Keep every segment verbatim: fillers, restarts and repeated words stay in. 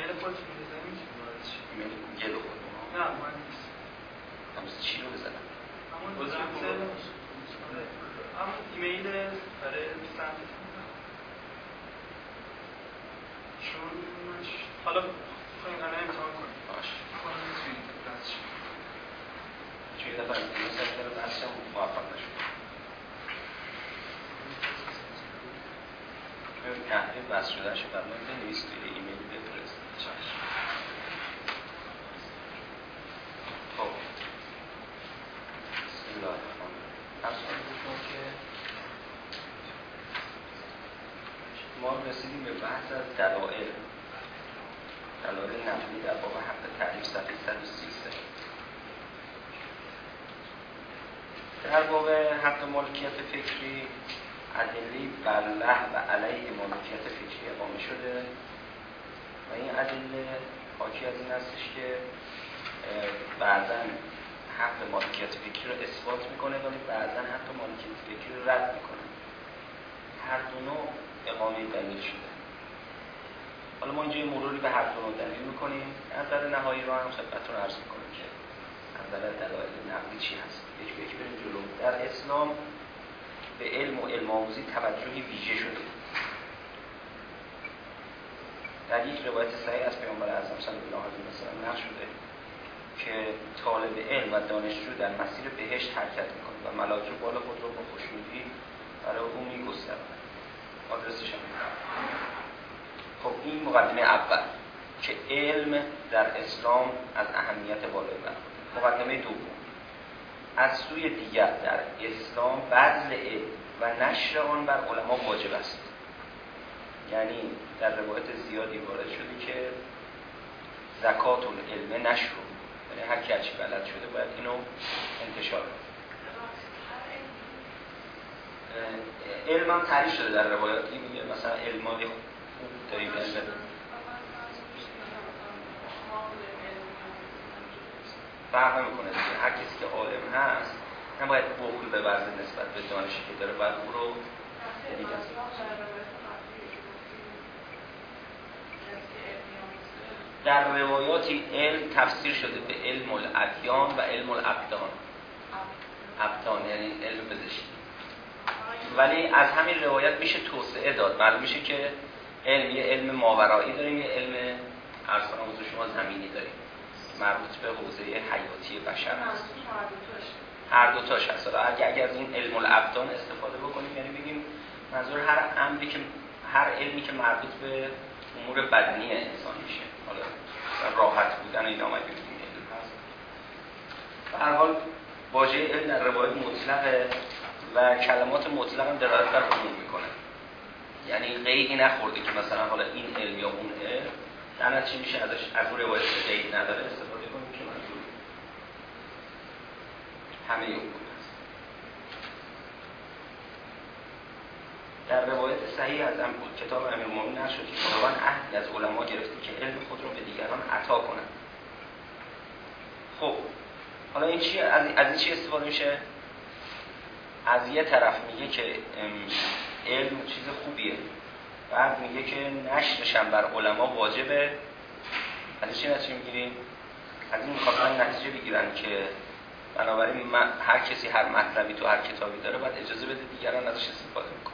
ایمیل خودتون می‌زنید میشه ایمیل گوگل خود نه من نیست همون چی رو بزنم همون بزنم همون ایمیل برای سمت چون حالا خواهیم الان امتحان کنیم باشه خواهیم میتونید بس شد چون یه دفعه این سمت رو بحث هم موفق نشد تحقیق بحث شده شد در مورد نویس توی ایمیل بفرست خب بسم الله الرحمن الرحیم از اون بکنم که ما رسیدیم به بحث از دلائل دلائل نقلی در باب حق تعریف صفحه صد و سی و سه. در باب حق مالکیت فکری ادله بر له و علیه مالکیت فکری اقامه شده و این ادله حاکی از این هستش که بعضا حق مالکیت فکری رو اثبات میکنه ولی بعضا حق مالکیت فکری رو رد میکنه. هر دو نوع اقامه دلیل شده. حالا ما اینجا یه مروری به هر دو نوع دلیل میکنیم. نظر نهایی رو هم خدمتتون عرض میکنیم که نظر دلایل نقلی چی هست. یک به یک بریم جلو. در اسلام به علم و علم آموزی توجهی ویژه شده. در یک روایت صحیح از پیامبر اعظم صلی الله علیه و سلم نقل شده که طالب علم و دانشجو در مسیر بهشت حرکت میکنه و ملاک رو بال خود رو با خوشنودی برای او میگسترند. آدرسش هم میکنم. خب این مقدمه اول که علم در اسلام از اهمیت بالای برخورده. مقدمه دوم از سوی دیگر در اسلام بذل علم و نشر آن بر علما واجب است. یعنی در روایت زیادی وارد شده که زکات العلم نشر، یعنی هر کی هرچی بلد شده باید اینو انتشار کنه. علم هم تعریف شده در روایاتی، میگه مثلا علمای خوب داریم نشده فرق نمیکنه دیگه. هر کسی که عالم هست نباید بخل به ورزه نسبت به دانشی که داره، باید او رو دیگه در روایاتی علم تفسیر شده به علم الادیان و علم الابدان. ابدان یعنی علم پزشکی. ولی از همین روایت میشه توسعه داد. معلوم میشه که علم یه علم ماورایی داریم، یه علم عرض کنم حضور شما زمینی داریم مربوط به حوزه حیاتی بشر هست. هر دو تاش هست. اگر اگر از این علم الابدان استفاده بکنیم یعنی بگیم منظور هر امری که هر علمی که مربوط به امور بدنی انسان میشه. حالا راحت بودن اینا ما بگیم علم هست. به هر حال واژه علم در روایت مطلقه و کلمات مطلق هم دلالت بر عموم میکنه. یعنی قیدی نخورده که مثلا حالا این علم یا اون علم، در نتیجه میشه ازش از اون روایت قید نداره استفاده کنیم که منظور همه علوم هست. در روایت صحیح از ام بود کتاب امیرالمومنین نشد که خداوند عهدی از علما گرفته که علم خود رو به دیگران عطا کنند. خب حالا این چی از, از این چی استفاده میشه؟ از یه طرف میگه که علم چیز خوبیه، بعد میگه که نشرش هم بر علما واجبه. از چی نتیجه میگیریم؟ از این میخواد نتیجه بگیرن که بنابراین هر کسی هر مطلبی تو هر کتابی داره باید اجازه بده دیگران ازش استفاده میکنه.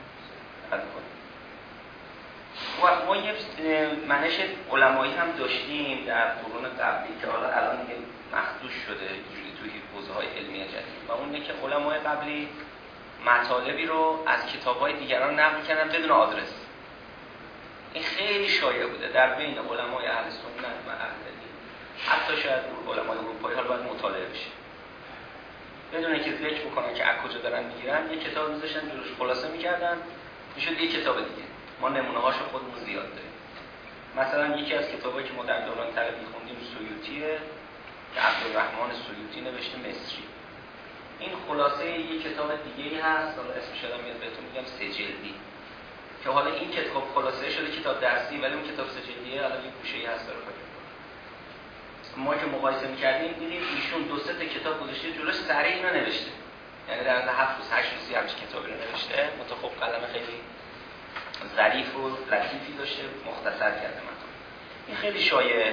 و ما یه منش علمایی هم داشتیم در قرون قبلی که حالا الان دیگه مخدوش شده اینجوری توی حوزه‌های علمی جدید، و اون اینه که علمای قبلی مطالبی رو از کتاب‌های دیگران نقل کردن بدون آدرس. این خیلی شایع بوده در بین علمای اهل سنت و اهل دین، حتی شاید علمای اروپایی حالا باید مطالعه بشه بدون اینکه ذکر بکنن که از کجا دارن میگیرن. یه کتاب میذاشتن جلوش خلاصه میکردن میشد یه کتاب دیگه. ما نمونه هاشو خودمون زیاد داریم. مثلا یکی از کتابایی که ما در دوران طلبی خوندیم سیوطیه که عبدالرحمن سیوطی نوشته مصری. این خلاصه یه کتاب دیگه‌ای هست، حالا اسمش یادم میاد بهتون میگم سه جلدی، که حالا این کتاب خلاصه شده کتاب درسی ولی اون کتاب سه جلدیه الان یه گوشه‌ای هست داره فکر کنم. ما که مقایسه می‌کردیم دیدیم ایشون دو سه تا کتاب گذاشته جلوش سریع اینا نوشته، یعنی در از هفت روز هشت روز همش کتابی رو نوشته، متخب قلم خیلی ظریف و لطیفی داشته، مختصر کرده متن. این خیلی شایعه.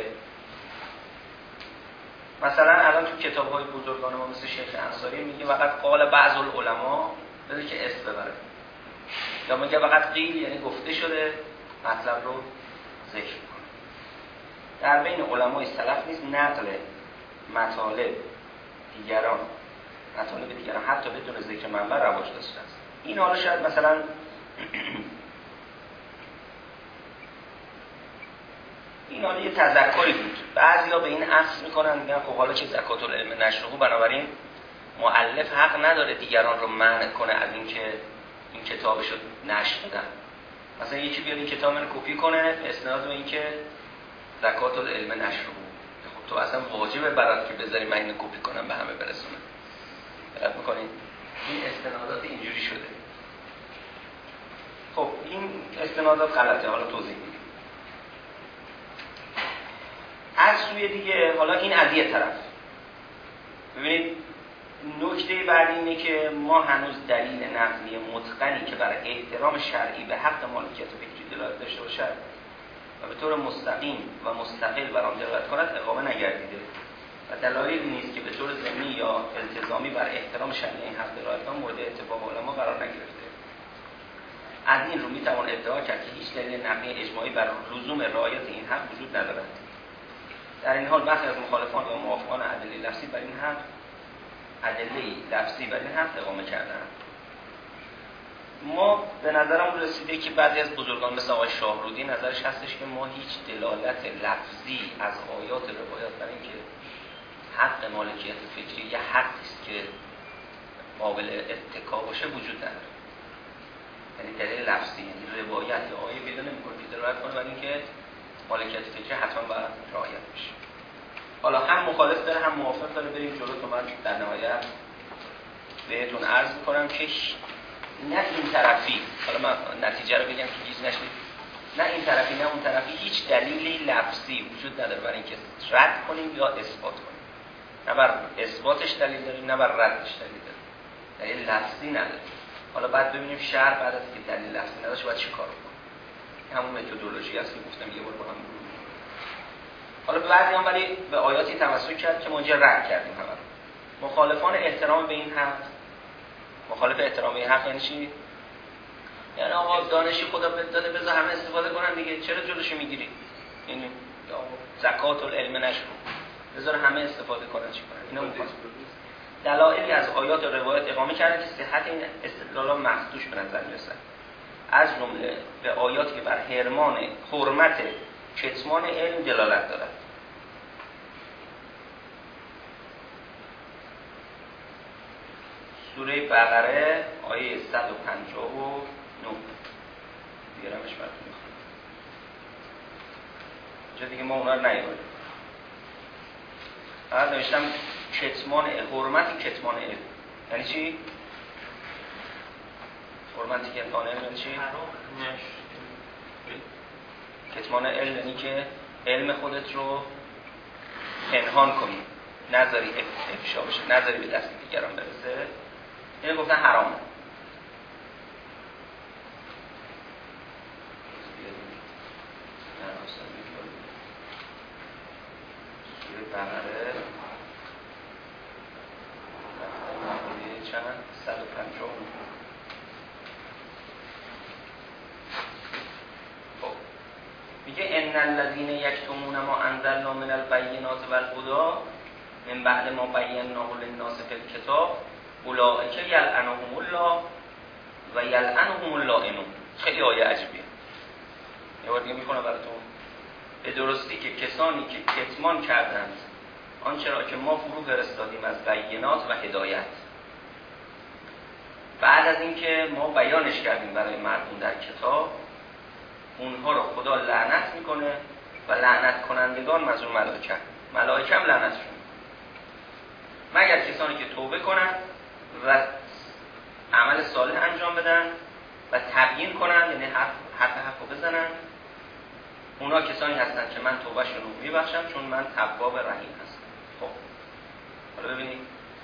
مثلا الان تو کتاب‌های بزرگان ما مثل شیخ انصاری میگه فقط قال بعض العلماء، بذار که اسم ببره، یا میگه فقط قیل یعنی گفته شده، مطلب رو ذکر کنه. در بین علمای سلف نیز نقل مطالب دیگران مطالب دیگران حتی بدون ذکر منبع رواج داشته است. این حالا شاید مثلا این حالا یه تذکری بود. بعضیا به این عکس میکنن میگن خب حالا که زکات العلم نشره، بنابراین مؤلف حق نداره دیگران رو منع کنه از اینکه این کتابش رو نشر بدن. مثلا یکی بیاد این کتاب رو کپی کنه استناد به اینکه زکات العلم نشره بود. خب تو اصلا واجبه برات که بذاری من اینو کپی کنم به همه برسونه. دقت میکنید؟ این استنادات اینجوری شده. خب این استنادات غلطه، حالا توضیح میدیم. از سوی دیگه حالا این از یه طرف ببینید، نکته بعد اینه که ما هنوز دلیل نقلی متقنی که برای احترام شرعی به حق مالکیت فکری دلالت داشته باشد و به طور مستقیم و مستقل بر آن دلالت کند اقامه نگردیده و دلایلی نیست که به طور ضمنی یا التزامی بر احترام شرعی این حق دلالت کند مورد اتفاق علما قرار نگرفته. از این رو میتوان ادعا کرد که هیچ دلیل نقلی اجماعی بر لزوم رعایت این حق وجود ندارد. در این حال برخی از مخالفان و موافقان ادله لفظی بر این حق ادله لفظی بر این حق اقامه کردند. ما به نظرم رسیده که بعضی از بزرگان مثل آقای شاهرودی نظرش هستش که ما هیچ دلالت لفظی از آیات روایات بر این که حق مالکیت فکری یه حقی است که قابل اتکا باشه وجود نداره. یعنی دلیل لفظی، یعنی روایت یا آیه پیدا نمی‌کنه که دلالت کنه بر این که مالکیت فکری حتما باید رعایت بشه. حالا هم مخالف داره هم موافق داره، بریم جلو. تو من در نهایت بهتون عرض میکنم که نه این طرفی، حالا من نتیجه رو بگم که گیج نشید، نه این طرفی نه اون طرفی هیچ دلیلی لفظی وجود نداره برای اینکه رد کنیم یا اثبات کنیم. نه بر اثباتش دلیل داریم نه بر ردش دلیل داریم، دلیل لفظی نداره. حالا بعد ببینیم شرع بعد از که دلیل لفظی نداشت باید چی کار کنیم. همون متدولوژی است که گفتم یه بار با هم. حالا به بعضی هم ولی به آیاتی تمسک کرد که ما اینجا رد کردیم همه. مخالفان احترام به این حق، مخالف احترام به این حق یعنی چی؟ یعنی آقا دانشی خدا بهت داده بذار همه استفاده کنن دیگه، چرا جلوشو میگیری؟ یعنی زکات العلم نشو بذار همه استفاده کنن چی کنن؟ اینا مخالف. دلایلی از آیات و روایات اقامه کردن که صحت این استدلال مخدوش به نظر میرسد. از جمله به آیاتی که بر حرمان حرمت کتمان علم دلالت دارد. سوره بقره آیه صد و پنجاه و نه دیگرمش براتون میخونم. جا دیگه ما اونا رو نیاریم. فقط نوشتم کتمان حرمت کتمان علم یعنی چی؟ حرمت کتمان علم یعنی چی؟ کتمان علم یعنی که علم خودت رو پنهان کنی، نذاری افشا بشه، نذاری به دست دیگران برسه. اینو گفتن حرامه. سوره بقره چند؟ صد و پنجاه. میگه ان الذين يكتمون ما انزلنا من البينات والهدى من بعد ما بيناه للناس في الكتاب اولئک یلعنهم الله و یلعنهم اللائنون. خیلی آیه عجیبیه. یه بار دیگه میخونم براتون. به درستی که کسانی که کتمان کردند آنچه را که ما فرو فرستادیم از بینات و هدایت، بعد از اینکه ما بیانش کردیم برای مردم در کتاب، اونها رو خدا لعنت میکنه و لعنت کنندگان منظور ملائکه، ملائکه هم لعنتشون، مگر کسانی که توبه کنن و عمل صالح انجام بدن و تبیین کنن، یعنی حرف حرف حق رو بزنن. اونا کسانی هستن که من توبهشون رو میبخشم چون من تواب رحیم هستم. خب حالا ببینید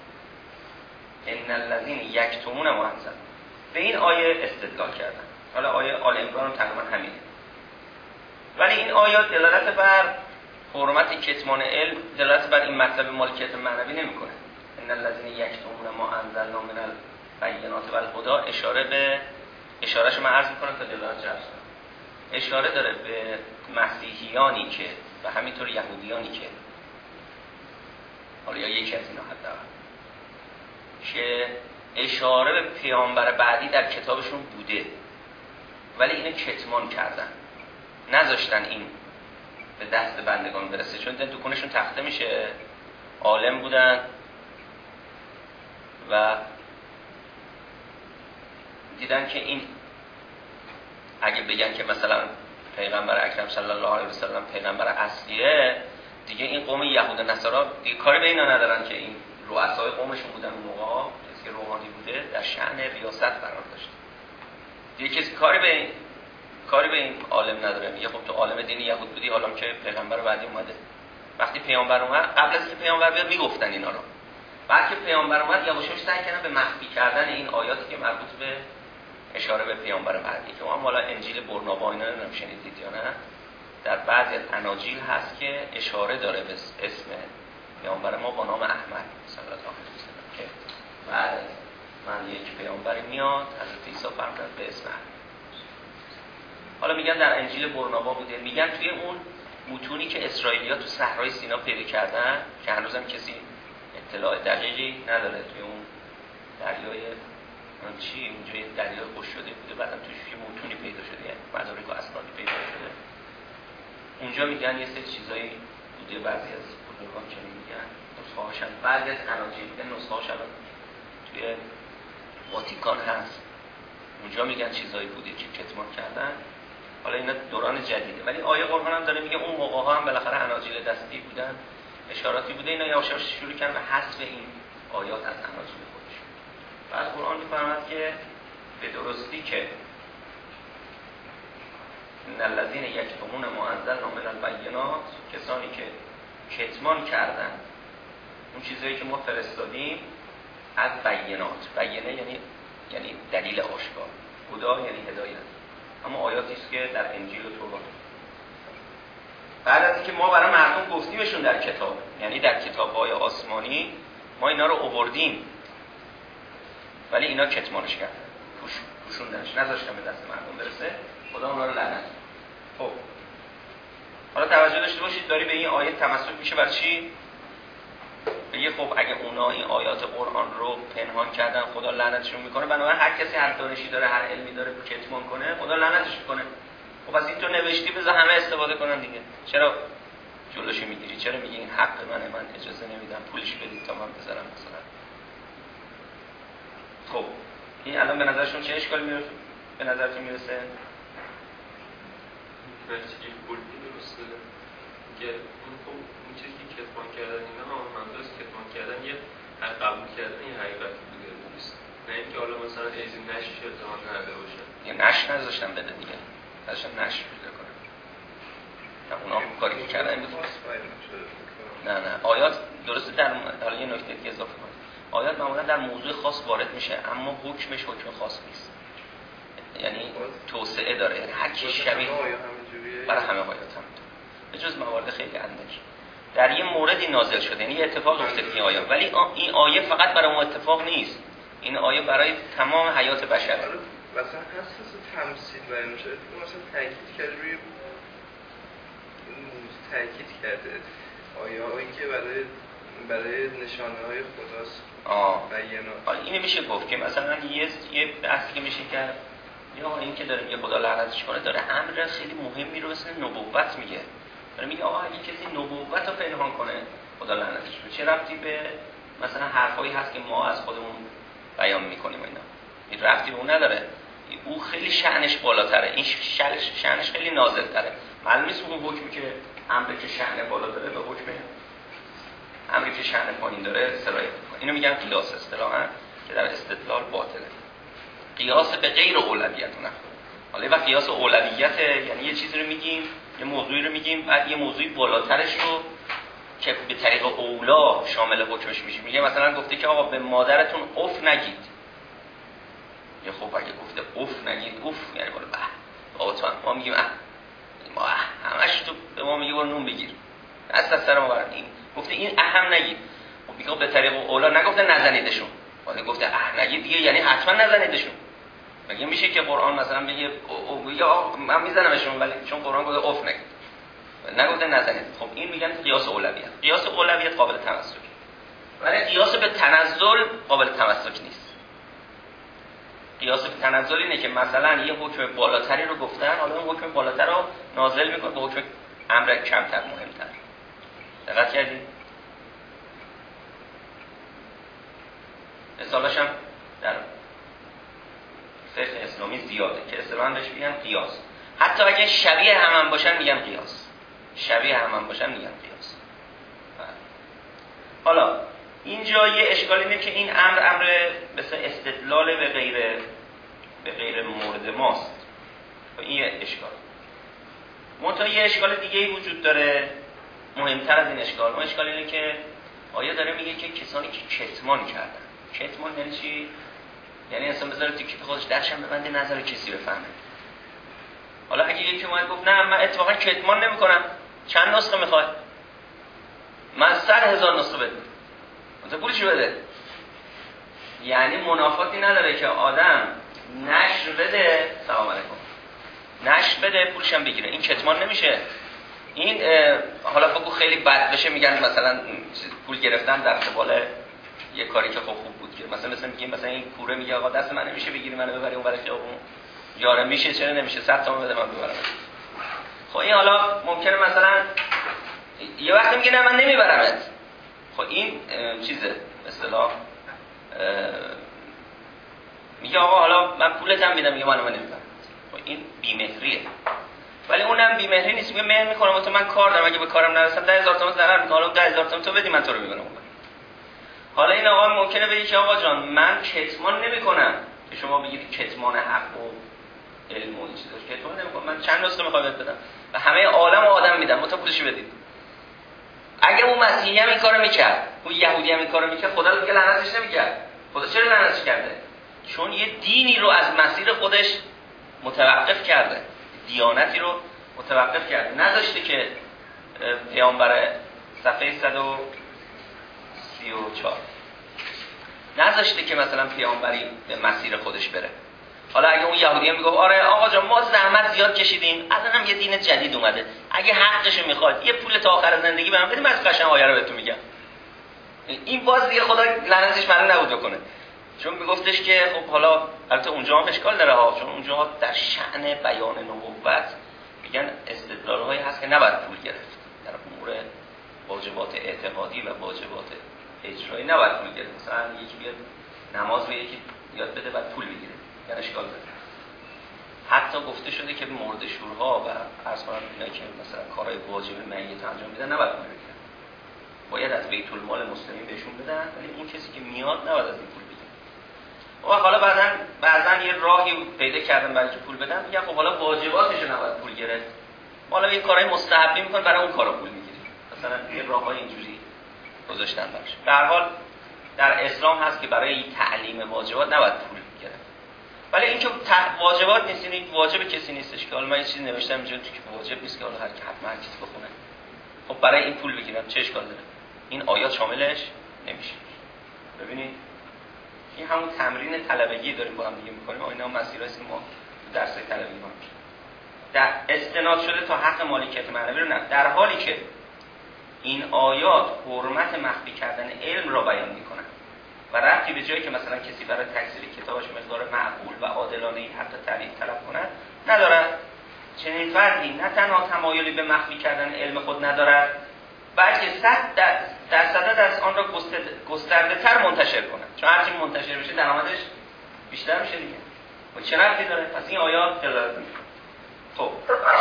ان الذين یکتمون ما انزلنا، به این آیه استدلال کردن. حالا آیه آل عمران تقریبا همینه. ولی این آیات دلالت بر حرمت کتمان علم، دلالت بر این مطلب مالکیت معنوی نمیکنه. ان الذين یکتمون ما انزلنا من البینات والهدی، اشاره به اشارهش من عرض میکنم تا دلالت جلب کنم. اشاره داره به مسیحیانی که و همینطور یهودیانی که حالا یا یکی از اینا حتی که اشاره به پیامبر بعدی در کتابشون بوده ولی اینو کتمان کردن، نذاشتن این به دست بندگان برسه، چون دکونشون تخته میشه. عالم بودن و دیدن که این اگه بگن که مثلا پیغمبر اکرم صلی الله علیه و سلم پیغمبر اصلیه، دیگه این قوم یهود و نصارا دیگه کاری به اینا ندارن که این رؤسای قومشون بودن اون موقع، کسی که روحانی بوده در شأن ریاست قرار داشت. دیگه کسی کاری به این کاری به این عالم نداره. میگه خب تو عالم دین یهود بودی، حالا که پیغمبر بعدی اومده. وقتی پیامبر اومد، قبل از اینکه پیامبر بیاد میگفتن اینا رو. بعد که پیامبر اومد یواش یواش سعی کردن به مخفی کردن این آیاتی که مربوط به اشاره به پیامبر بعدی که ما حالا انجیل برنابا اینا رو شنیدید یا نه، در بعضی از اناجیل هست که اشاره داره به اسم پیامبر ما با نام احمد صلی الله علیه و سلم که بعد من یک پیامبر میاد، حضرت عیسی فرمودند به اسم احمد. حالا میگن در انجیل برنابا بوده، میگن توی اون متونی که اسرائیلی‌ها تو صحرای سینا پیدا کردن که هنوزم کسی اطلاع دقیقی نداره، توی اون دریای اون چی اونجا یه دریای خوش شده بوده، بعدم توش یه متونی پیدا شده، یعنی مدارک و اسنادی پیدا شده. اونجا میگن یه سری چیزایی بوده، بعضی از بزرگان چنین میگن، نسخه هاشم بعضی از اناجیل میگن نسخه هاشم توی واتیکان هست، اونجا میگن چیزایی بوده که کتمان کردن. حالا اینا دوران جدیده، ولی آیه قرآن هم داره میگه اون موقع ها هم بالاخره اناجیل دستی بودن، اشاراتی بوده، اینا یواش یواش شروع کردن به حذف این آیات از اناجیل خودشون. بعد قرآن میفرماد که به درستی که ان الذين یکتمون ما انزلنا من البینات، کسانی که کتمان کردن اون چیزایی که ما فرستادیم از بینات. بینه یعنی یعنی دلیل آشکار، خدا یعنی هدایت، اما آیاتی است که در انجیل و تورات بعد از اینکه ما برای مردم گفتیمشون در کتاب، یعنی در کتاب‌های آسمانی ما اینا رو آوردیم ولی اینا کتمانش کردن، پوش پوشوندنش، نذاشتن به دست مردم برسه، خدا اونا رو لعنت. خب حالا توجه داشته باشید، داری به این آیه تمسک میشه برای چی؟ بگه خب اگه اونا این آیات قرآن رو پنهان کردن خدا لعنتشون میکنه، بنابراین هر کسی هر دانشی داره هر علمی داره کتمان کنه خدا لعنتش میکنه. خب از این تو نوشتی بذار همه استفاده کنن دیگه، چرا جلوشو میگیری؟ چرا میگی این حق منه، من اجازه نمیدم، پولش بدید تا من بذارم مثلا؟ خب این الان به نظرشون چه اشکالی میرسه؟ به نظرتون میرسه؟ نتیجه کلی درسته که اون خب اون چیزی که کتمان کردن اینا هم منظور کتمان کردن یه هر قبول کردن این حقیقتی بوده نیست، نه اینکه حالا مثلا ایزی نشش ارتحان نرده باشه. یه نش نذاشتن بده دیگه، داشتن نش پیدا کنن. نه اونا هم کاری که کردن بود. نه نه آیات درسته. در حالا یه نکته که اضافه کنم، آیات معمولا در موضوع خاص وارد میشه اما حکمش حکم خاص نیست، یعنی توسعه داره، یعنی هر کی شبیه برای همه آیات هم به جز موارد خیلی اندک در یه موردی نازل شده، یعنی اتفاق افتاد این آیه، ولی این آیه فقط برای اون اتفاق نیست، این آیه برای تمام حیات بشر. مثلا حساس تمثیل بیان میشه، مثلا تاکید کرده روی تاکید کرده آیه هایی که برای برای نشانه های خداست. آه بیانات. اینو میشه گفت که مثلا یه یه بحثی که میشه کرد، یا این که داره میگه خدا لعنتش کنه داره امر خیلی مهمی رو مثل نبوت میگه، داره میگه آقا اگه کسی نبوت رو پنهان کنه خدا لعنتش کنه. چه ربطی به مثلا حرفایی هست که ما از خودمون بیان میکنیم اینا؟ این ربطی به اون نداره، او خیلی شأنش بالاتره، این شأنش شأنش خیلی نازل‌تره. معلوم نیست اون حکمی که امری که شأن بالا داره به حکم امری که شأن پایین داره سرایت میکنه. اینو میگن قیاس اصطلاحاً که در استدلال باطله. قیاس به غیر اولویت نه. حالا وقتی قیاس اولویت یعنی یه چیزی رو میگیم، یه موضوعی رو میگیم، بعد یه موضوعی بالاترش رو که به طریق اولا شامل حکمش میشه. میگه مثلا گفته که آقا به مادرتون اف نگید. یا خب اگه گفته اف نگید، اف یعنی بالا به بابا ما میگیم اه ما همش تو به ما میگه برو نون بگیر، دست از سر ما برن. این گفته این اهم نگید. خب میگه به طریق اولا نگفته نزنیدشون، ولی گفته اه نگید دیگه، یعنی حتما نزنیدشون. مگه میشه که قرآن مثلا بگه یا من میزنمشون ولی چون قرآن گفته اوف نگید، نگفته نزنید. خب این میگن قیاس اولویت. قیاس اولویت قابل تمسک، ولی قیاس به تنزل قابل تمسک نیست. قیاس به تنزل اینه که مثلا یه حکم بالاتری رو گفتن، حالا اون حکم بالاتر رو نازل میکنه به حکم امر کمتر مهمتر. دقت کردید؟ مثالش هم در فقه اسلامی زیاده که اصطلاحاً بهش میگن قیاس. حتی اگه شبیه هم, هم باشن میگن قیاس. شبیه هم, هم باشن میگن قیاس. حالا اینجا یه اشکال اینه که این امر امر مثل استدلال به غیر به غیر مورد ماست. این یه اشکال. منتها یه اشکال دیگه ای وجود داره مهمتر از این اشکال. اون اشکال اینه که آیه داره میگه که کسانی که کتمان کردن. کتمان یعنی چی؟ یعنی انسان بذاره تو کیف خودش درشم ببنده، نظر کسی بفهمه. حالا اگه یکی اومد گفت نه من اتفاقا کتمان نمی‌کنم، چند نسخه میخواد؟ من صد هزار نسخه بده. مثلا پولشو بده. یعنی منافاتی نداره که آدم نشر بده، سلام علیکم، نشر بده پولش هم بگیره. این کتمان نمیشه. این حالا بگو خیلی بد بشه میگن مثلا پول گرفتن در قبال یه کاری که خب خوب بود که مثلا مثلا میگیم مثلا این کوره میگه آقا دست من نمیشه بگیری منو ببری اون برای خیابون، یاره میشه چرا نمیشه، صد تومن بده من ببرم. خب این حالا ممکنه مثلا یه وقتی میگه نه من نمیبرمت. خب این چیزه به اصطلاح میگه آقا حالا من پولت هم میدم، میگه منو من نمیبرم. خب این بی‌مهریه. ولی اونم بی‌مهری نیست، میگه مهر میکنم تو من کار دارم، اگه به کارم نرسم ده هزار تومان ضرر میکنم، حالا ده هزار تومان تو بدی من تو رو میبرم. حالا این آقا ممکنه بگه که آقا جان من کتمان نمیکنم که شما بگید کتمان حق و علم و این چیزا، کتمان نمیکنم، من چند نسخه میخوام بهت بدم و همه عالم و آدم میدم، متا پولش بدید. اگه اون مسیحی هم این کارو میکرد، اون یهودی هم این کارو میکرد، خدا دیگه لعنتش نمیکرد. خدا چرا لعنتش کرده؟ چون یه دینی رو از مسیر خودش متوقف کرده، دیانتی رو متوقف کرده، نذاشته که پیامبر صفحه صد و سی و چهار نذاشته که مثلا پیامبری به مسیر خودش بره. حالا اگه اون یهودی هم میگفت آره آقا جان ما زحمت زیاد کشیدیم، الان هم یه دین جدید اومده، اگه حقش میخواد یه پول تا آخر زندگی بهم بدید، من از قشنگ آیه رو بهتون میگم. این باز دیگه خدا لعنتش معلوم نبود بکنه، چون میگفتش که خب حالا البته اونجا هم اشکال داره ها، چون اونجا در شأن بیان نبوت میگن استدلال‌هایی هست که نباید پول گرفت در امور واجبات اعتقادی و واجبات اجرایی نباید پول گرفت. مثلا یکی بیاد نماز به یکی یاد بده بعد پول بگیره، یعنی اشکال داره. حتی گفته شده که مورد شورها و عرض کنم اینایی که مثلا کارهای واجب میت انجام میدن نباید پول بگیرن، باید از بیت المال مسلمین بهشون بدن، ولی اون کسی که میاد نباید از این پول بگیره. و حالا بعضن بعضن یه راهی پیدا کردن برای که پول بدن، میگن خب حالا واجباتش رو نباید پول گرفت، حالا یه کارهای مستحبی میکنه برای اون کارا پول میگیره، مثلا یه راههای اینجوری گذاشتن براش. به هر حال در اسلام هست که برای تعلیم واجبات نباید پول گرفت، ولی اینکه واجبات نیست، این واجب کسی نیستش که حالا من این چیزی نوشتم اینجا تو که واجب نیست که حالا هر کی حتما هر کسی بخونه، خب برای این پول بگیرم چه اشکال داره؟ این آیات شاملش نمیشه. ببینید این همون تمرین طلبگی داریم با هم دیگه میکنیم، اینا مسیرایی است که ما درس طلبگی ما در استناد شده تا حق مالکیت معنوی رو نه، در حالی که این آیات حرمت مخفی کردن علم را بیان میکنن و ربطی به جایی که مثلا کسی برای تکثیر کتابش مقدار معقول و عادلانه حتی تعریف طلب کنه ندارد. چنین فردی نه تنها تمایلی به مخفی کردن علم خود ندارد، بلکه صد درصد از آن را گسترده تر منتشر کنه، چون هرچی منتشر بشه درآمدش بیشتر میشه دیگه. و چه ربطی داره؟ پس این آیات دلالت میکنه. خب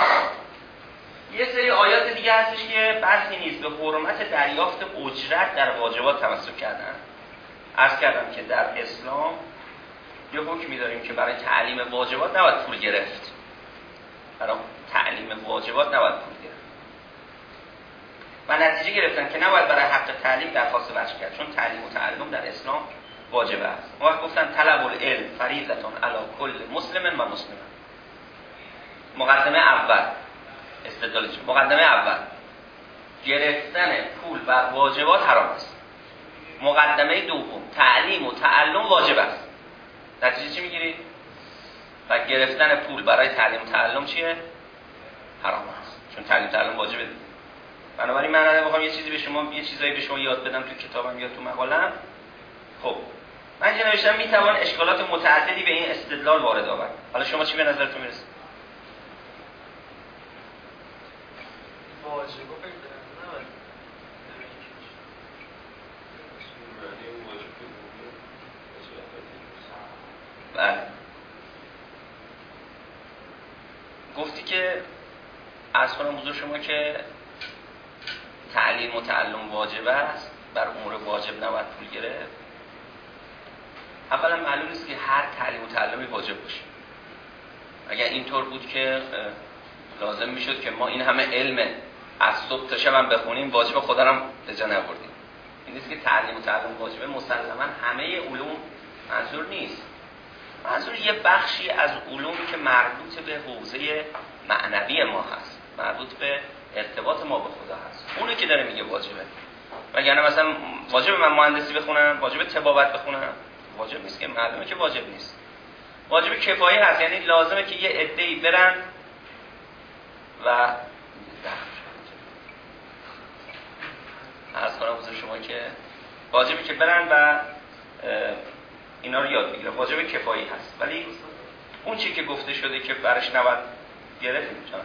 یه سری آیات دیگه هستش که بحثی نیست، به حرمت دریافت اجرت در واجبات تمسک کردن. عرض کردم که در اسلام یه حکمی داریم که برای تعلیم واجبات نباید پول گرفت، برای تعلیم واجبات نباید پول گرفت و نتیجه گرفتن که نباید برای حق تعلیم درخواست وجه کرد، چون تعلیم و تعلم در اسلام واجبه است. ما وقت گفتن طلب العلم فریضة علی کل مسلم و مسلمه. مقدمه اول استدلالش. مقدمه اول، گرفتن پول بر واجبات حرام است. مقدمه دوم، تعلیم و تعلم واجب است. نتیجه چی میگیری؟ و گرفتن پول برای تعلیم و تعلم چیه؟ حرام است، چون تعلیم و تعلم واجبه. بنابراین من الان میخوام یه چیزی به شما، یه چیزایی به شما یاد بدم تو کتابم یا تو مقالم. خب من که نوشتم میتوان اشکالات متعددی به این استدلال وارد آورد. حالا شما چی به نظرتون میرسه؟ واجبه فکر کنم بله. گفتی که عرض کنم حضور شما که تعلیم و تعلم واجب است، بر امور واجب نباید پول گرفت. اولا معلوم نیست که هر تعلیم و تعلمی واجب باشه. اگر اینطور بود که لازم میشد که ما این همه علم از صبح تا شب هم بخونیم، واجب خدا هم به جا نبردیم. این نیست که تعلیم و تعلم واجبه مسلما همه علوم منظور نیست. منظور یه بخشی از علومی که مربوط به حوزه معنوی ما هست، مربوط به ارتباط ما به خدا هست، اونی که داره میگه واجبه. وگرنه مثلا واجب من مهندسی بخونم، واجب طبابت بخونم، واجب نیست که، معلومه که واجب نیست. واجب کفایی هست، یعنی لازمه که یه عده‌ای برن و عرض کنم حضور شما که واجبی که برن و اینا رو یاد بگیرن، واجب کفایی هست. ولی اون چی که گفته شده که برش نباید گرفت میتونن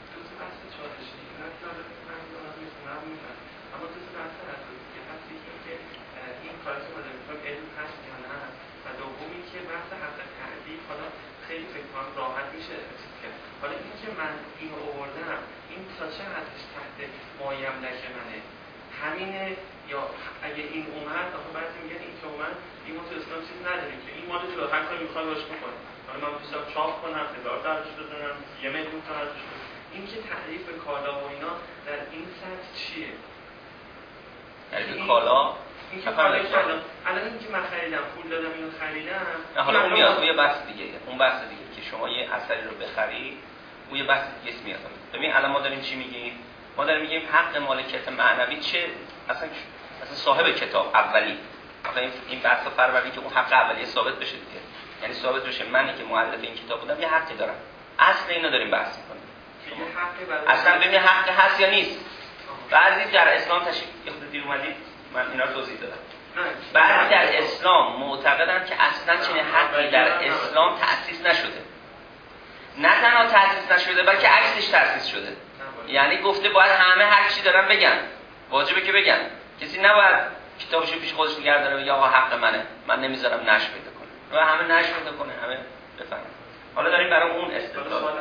اما تو تو بحث هست که هستی که این کاری که ما داریم می‌کنیم علم هست یا نه، و دومی که بحث حق تعریف حالا خیلی فکر کنم راحت میشه چیز کرد. حالا این که من اینو آوردم، این تا چه حدش تحت مایملک منه همینه، یا اگه این اومد آخه بعضی میگن این که اومد این ما تو اسلام چیز نداریم که این مال جو هر کاری میخواد باش بکنه، حالا من دوستم چاپ کنم هزار درش بزنم یه میلیون تا ازش بدم. این که تعریف کالا و اینا در این سطح چیه؟ تعریف کالا این که کالا کردم الان این که من خریدم پول دادم اینو خریدم، حالا اون میاد، اون یه بحث دیگه، اون بحث دیگه که شما یه اثری رو بخری، اون یه بحث دیگه میاد. ببین الان ما داریم چی میگیم؟ ما داریم میگیم حق مالکیت معنوی چه، اصلا اصلا صاحب کتاب اولی، آخه این بحث فروردی که اون حق اولیه ثابت بشه دیگه، یعنی ثابت بشه منی که مؤلف این کتاب بودم یه حقی دارم. اصل اینا داریم بحث می‌کنیم. اصلا ببین حق هست یا نیست. بعضی در اسلام تشریح خود دیر اومدید من اینا رو توضیح دادم. بعضی در اسلام معتقدن که اصلا چنین حقی در اسلام تأسیس نشده. نه تنها تأسیس نشده بلکه عکسش تأسیس شده. یعنی گفته باید همه هر چی دارن بگن، واجبه که بگن، کسی نباید کتابشو پیش خودش نگه داره بگه آقا حق منه، من نمیذارم نشر پیدا کنه و همه نشر پیدا کنه، همه بفهمن. حالا داریم برای اون استدلال.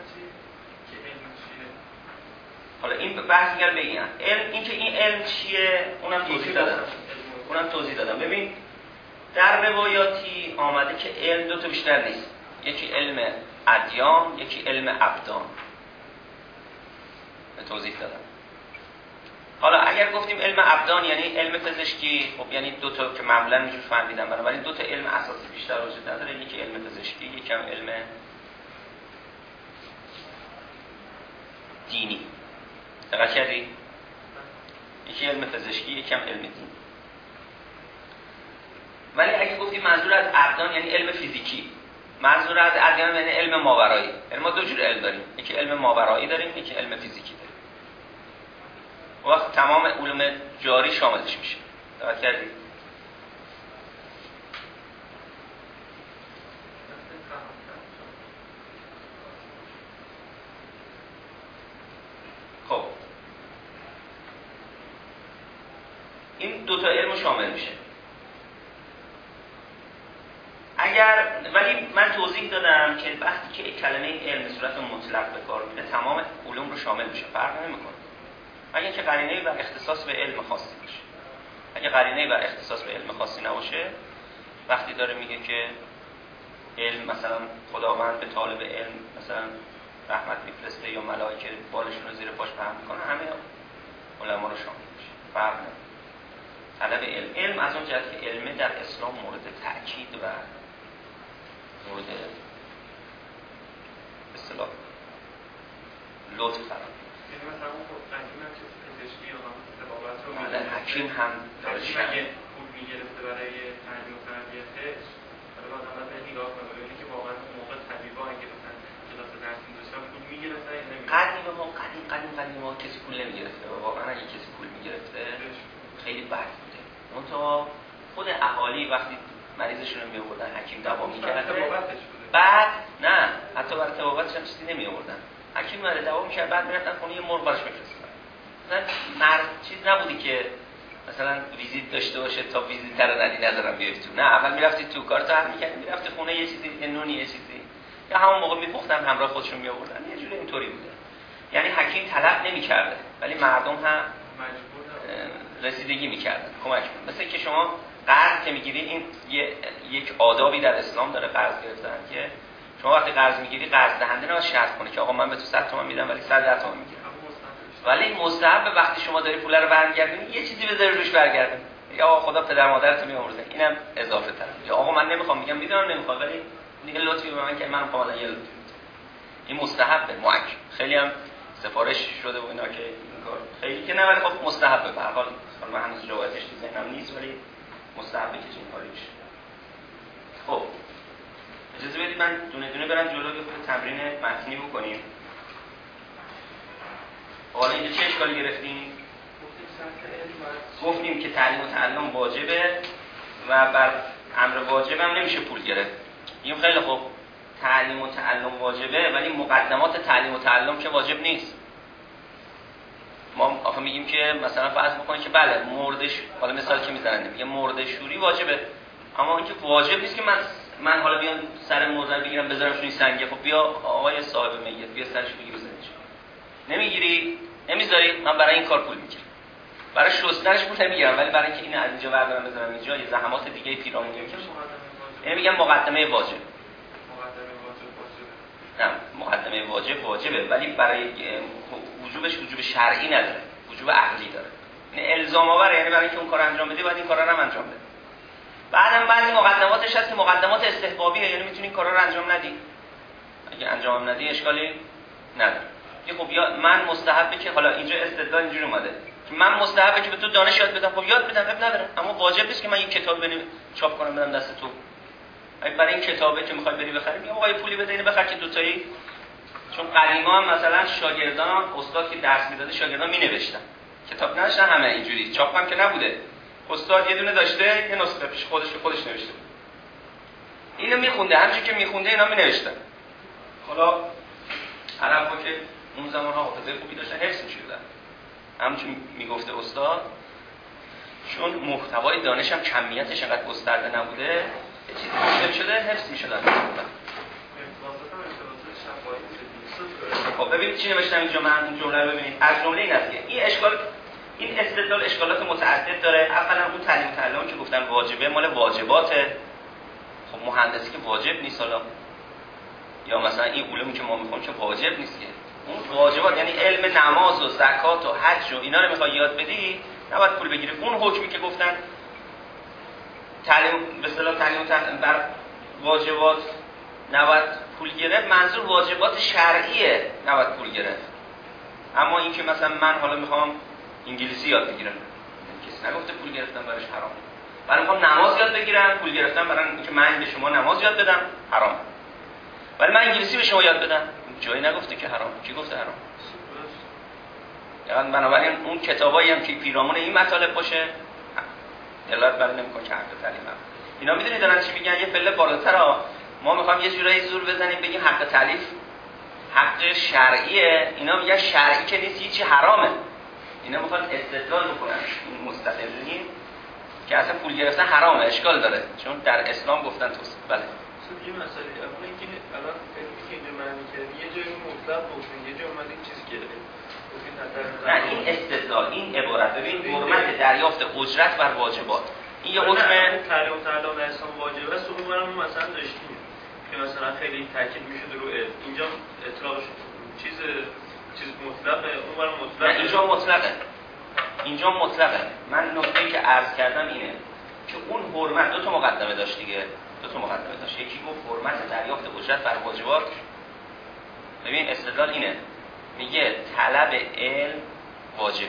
حالا این بحث دیگر بگیم علم، این که این علم چیه اونم توضیح دادم اونم توضیح دادم ببین در روایاتی آمده که علم دو تا بیشتر نیست، یکی علم ادیان، یکی علم ابدان. به توضیح دادم. حالا اگر گفتیم علم ابدان یعنی علم پزشکی، خب یعنی دو تا که معمولا میجور فهمیدن، بنابراین دو تا علم اساسی بیشتر وجود نداره، یکی علم پزشکی، یکی هم علم دینی. دقت کردی؟ یکی علم پزشکی، یکی هم علم دینی. ولی اگه گفتیم منظور از ابدان یعنی علم فیزیکی، منظور از ادیان یعنی علم ماورایی. یعنی ما دو جور علم داریم، یکی علم ماورایی داریم، یکی علم فیزیکی داریم. وقت تمام علوم جاری شاملش میشه. دقت کردی؟ خب این دو تا علم شامل میشه. اگر ولی من توضیح دادم که وقتی که کلمه علم به صورت مطلق به کار میره تمام علوم رو شامل میشه، فرق نمیکنه. اگه که قرینه‌ای بر اختصاص به علم خاصی باشه. اگه قرینه‌ای بر اختصاص به علم خاصی نباشه، وقتی داره میگه که علم مثلا خداوند به طالب علم مثلا رحمت میفرسته یا ملائکه بالشون رو زیر پاش پهن میکنه، همه علما رو شامل میشه. فرق نمیکنه. طلب علم علم از اون جهت که علم در اسلام مورد تأکید و مورد اصطلاح لطف فرام. یعنی مثلا اون قدیم هم که پزشکی یا هم طبابت رو بله حکیم هم حکیم اگه پول میگرفته برای تعلیم و تربیتش، حالا باید هم باید نگاه کنه ببینی که واقعا اون موقع طبیبا اگه مثلا کلاس درس می‌داشتن پول میگرفتن یا نمیگرفتن. قدیم ما قدیم قدیم قدیم ما کسی پول نمیگرفته و واقعا اگه کسی پول میگرفته خیلی بد بوده. منتها خود اهالی وقتی مریضشون رو می‌آوردن حکیم دوا می‌کرد بعد نه حتی برای طبابتش هم چیزی نمی‌آوردن. حکیم برای دوا می‌کرد بعد می‌رفتن خونه یه مرغ براش می‌فرستادن. مثلا مرد چیز نبودی که مثلا ویزیت داشته باشه تا ویزیت رو ندی نظرم بیای تو. نه اول می‌رفتی تو کارتو حل می‌کردی می‌رفتی خونه یه چیزی یه نونی یه چیزی یا همون موقع می‌پختن همراه خودشون می‌آوردن. یه جوری اینطوری بوده. یعنی حکیم طلب نمی‌کرده ولی مردم هم رسیدگی می‌کردن کمک می‌کردن. مثلا که شما قرض که می‌گیری این یه، یک آدابی در اسلام داره قرض گرفتن که شما وقتی قرض می‌گیری قرض دهنده نباید شرط کنه که آقا من به تو صد تومن میدم ولی صد و ده تومن میگیرم. ولی مستحب وقتی شما داری پول رو برمیگردونی یه چیزی بذاری روش برگردون. یا آقا خدا پدر مادرت میامرزه اینم اضافه تر. یا آقا من نمیخوام میگم میدونم نمیخوام ولی دیگه لطفی به من که من خواهم یه لطفی. این مستحبه مؤکد. خیلی هم سفارش شده و اینا که این کار خیلی که نه ولی خب مستحبه به هر حال من هنوز جوابش ذهنم نیست ولی مستحبه که چنین کاری بشه. خب اجازه بدید من دونه دونه برم جلو یه خود تمرین متنی بکنیم. حالا اینجا چه اشکالی گرفتیم؟ گفتیم که تعلیم و تعلم واجبه و بر امر واجب هم نمیشه پول گرفت. این خیلی خوب تعلیم و تعلم واجبه ولی مقدمات تعلیم و تعلم که واجب نیست. ما آخه میگیم که مثلا فرض بکنید که بله مردش حالا مثال که میزنن میگه مرده شوری واجبه اما اینکه واجب نیست که من من حالا بیام سر مرده بگیرم بذارمش روی سنگه. خب بیا آقای صاحب میت بیا سرش بگیر بزنیش. نمیگیری نمیذاری من برای این کار پول میگیرم. برای شستنش پول نمیگیرم ولی برای اینکه اینو از اینجا بردارم بذارم اینجا یه زحمات دیگه پیرامونی میکشم. یعنی میگم مقدمه واجب. مقدمه واجب واجبه. نه مقدمه واجب واجبه ولی برای وجوبش وجوب شرعی نداره. وجوب عقلی داره. یعنی الزام آوره یعنی برای اینکه اون کارو انجام بدی باید این کارا رو هم انجام بدی. بعدم بعضی مقدماتش هست که مقدمات استحبابیه یعنی میتونی این کارا رو انجام ندی. اگه انجام ندی اشکالی نداره. خب یا من مستحبه که حالا اینجا استدلال اینجوری اومده که من مستحبه که به تو دانش یاد بدم. خب یاد بدم اب نداره اما واجب نیست که من یک کتاب بنویسم چاپ کنم بدم دست تو. اگه برای این کتابه که میخوای بری بخری میگم آقا یه پولی بده اینو بخر که دوتایی. چون قدیما هم مثلا شاگردان استاد که درس میداده شاگردان مینوشتن کتاب نداشتن همه اینجوری چاپ هم که نبوده. استاد یه دونه داشته یه نسخه پیش خودش به خودش نوشته اینو میخونده همونجوری که میخونده اینا مینوشتن. حالا عربا که اون زمان ها حافظه خوبی داشتن حفظ می‌شدن. همچون میگفته استاد چون محتوای دانش هم کمیتش انقدر گسترده نبوده یه چیزی مشکل شده حفظ می‌شدن. خب ببینید چی نوشتم اینجا من این جمله رو ببینید از جمله این است که این اشکال این استدلال اشکالات متعدد داره. اولا اون تعلیم تعلم که گفتن واجبه مال واجباته. خب مهندسی که واجب نیست حالا یا مثلا این علومی که ما می‌خونیم که واجب نیست که اون واجبات یعنی علم نماز و زکات و حج و اینا رو میخوای یاد بدی نباید پول بگیری. اون حکمی که گفتن تعلیم به اصطلاح تعلیم بر واجبات نباید پول گرفت منظور واجبات شرعیه نباید پول گرفت. اما این که مثلا من حالا میخوام انگلیسی یاد بگیرم کسی نگفته پول گرفتن برایش حرام. برای میخوام نماز یاد بگیرم پول گرفتن برای اینکه من به شما نماز یاد بدم حرام. ولی من انگلیسی به شما یاد بدم جایی نگفته که حرام. کی گفته حرام؟ یعنی بنابراین اون کتابایی هم که پیرامون این مطالب باشه دلالت بر نمی‌کنه که حق تعلیم هم. اینا میدونید دارن چی میگن یه پله بالاتر ها ما میخوام یه جورایی زور بزنیم بگیم حق تعلیف حق شرعیه. اینا میگن شرعی که نیست هیچی حرامه. اینا میخوان استدلال بکنن این مستقلین که اصلا پول گرفتن حرامه اشکال داره چون در اسلام گفتن توست. بله یه مسئله اولا اینکه الان فکر که معنی کردی یه جایی مطلق گفتن یه جایی اومد این چیزی کرده. نه این استدلال این عبارت ببین حرمت دریافت اجرت بر واجبات این یه حکم تعلیم و تعلم اسلام واجبه است. اون برام مثلا داشتیم که مثلا خیلی تاکید میشد رو اینجا اطلاقش چیز چیز مطلقه اون برام مطلقه. نه اینجا مطلقه اینجا مطلقه. من نکته‌ای که عرض کردم اینه که اون حرمت دو تا مقدمه داشت دیگه دو تا مقدمه داشت. یکی گفت حرمت دریافت اجرت بر واجبات. ببین استدلال اینه میگه طلب علم واجبه.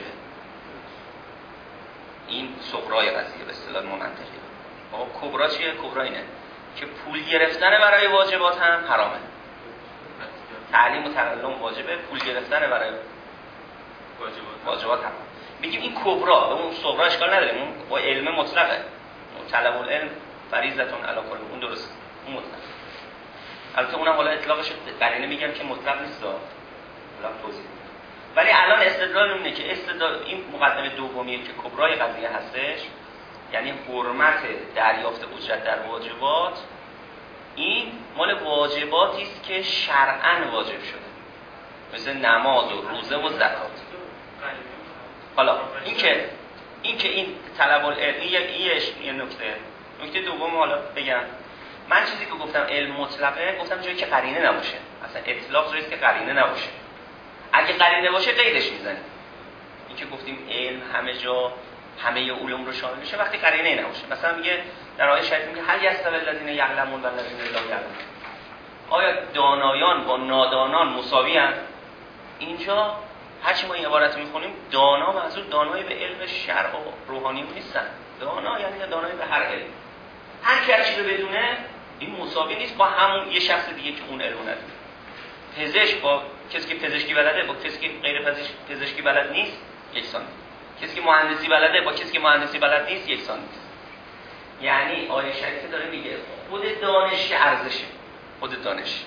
این صغرای قضیه به اصطلاح ما منطقی. آقا کبرا چیه؟ کبرا اینه که پول گرفتن برای واجبات هم حرامه. تعلیم و تعلم واجبه، پول گرفتن برای واجبات هم. میگیم این کبرا، به اون صغرا اشکال نداره، اون با علم مطلقه. اون طلب العلم فریضتون علی کل، اون درست، اون مطلق. البته اونم حالا اطلاقش قرینه میگم که مطلق نیست، حالا توضیح. ولی الان استدلال اینه که استدلال این مقدمه دومیه که کبرای قضیه هستش، یعنی حرمت دریافت اجرت در واجبات، این مال واجباتی است که شرعاً واجب شده، مثل نماز و روزه و زکات. حالا این که این که این طلب العلم این یه نکته. نکته دوم حالا بگم، من چیزی که گفتم علم مطلقه، گفتم جایی که قرینه نباشه. اصلا اطلاق جایی که قرینه نباشه. اگه قرینه باشه قیدش میزنیم. این که گفتیم علم همه جا همه علوم رو شامل میشه وقتی قرینه نباشه. مثلا میگه در آیه شریف میگه هل یستوی الذین یعلمون و الذین لا یعلمون، آیا دانایان با نادانان مساوی هستند؟ اینجا هرچی ما این عبارت میخونیم، دانا منظور دانای به علم شرع و روحانی نیستن. دانا یعنی دانای به هر علم. هر کی هر چیزو بدونه این مساوی نیست با همون یه شخص دیگه که اون علم نداره. پزشک با کسی که پزشکی بلده با کسی که غیر پزشک پزشکی بلد نیست یکسان نیست. کسی که مهندسی بلده با کسی که مهندسی بلد نیست یکسان نیست. یعنی آیه شریفه داره میگه خود دانش ارزشه، خود دانش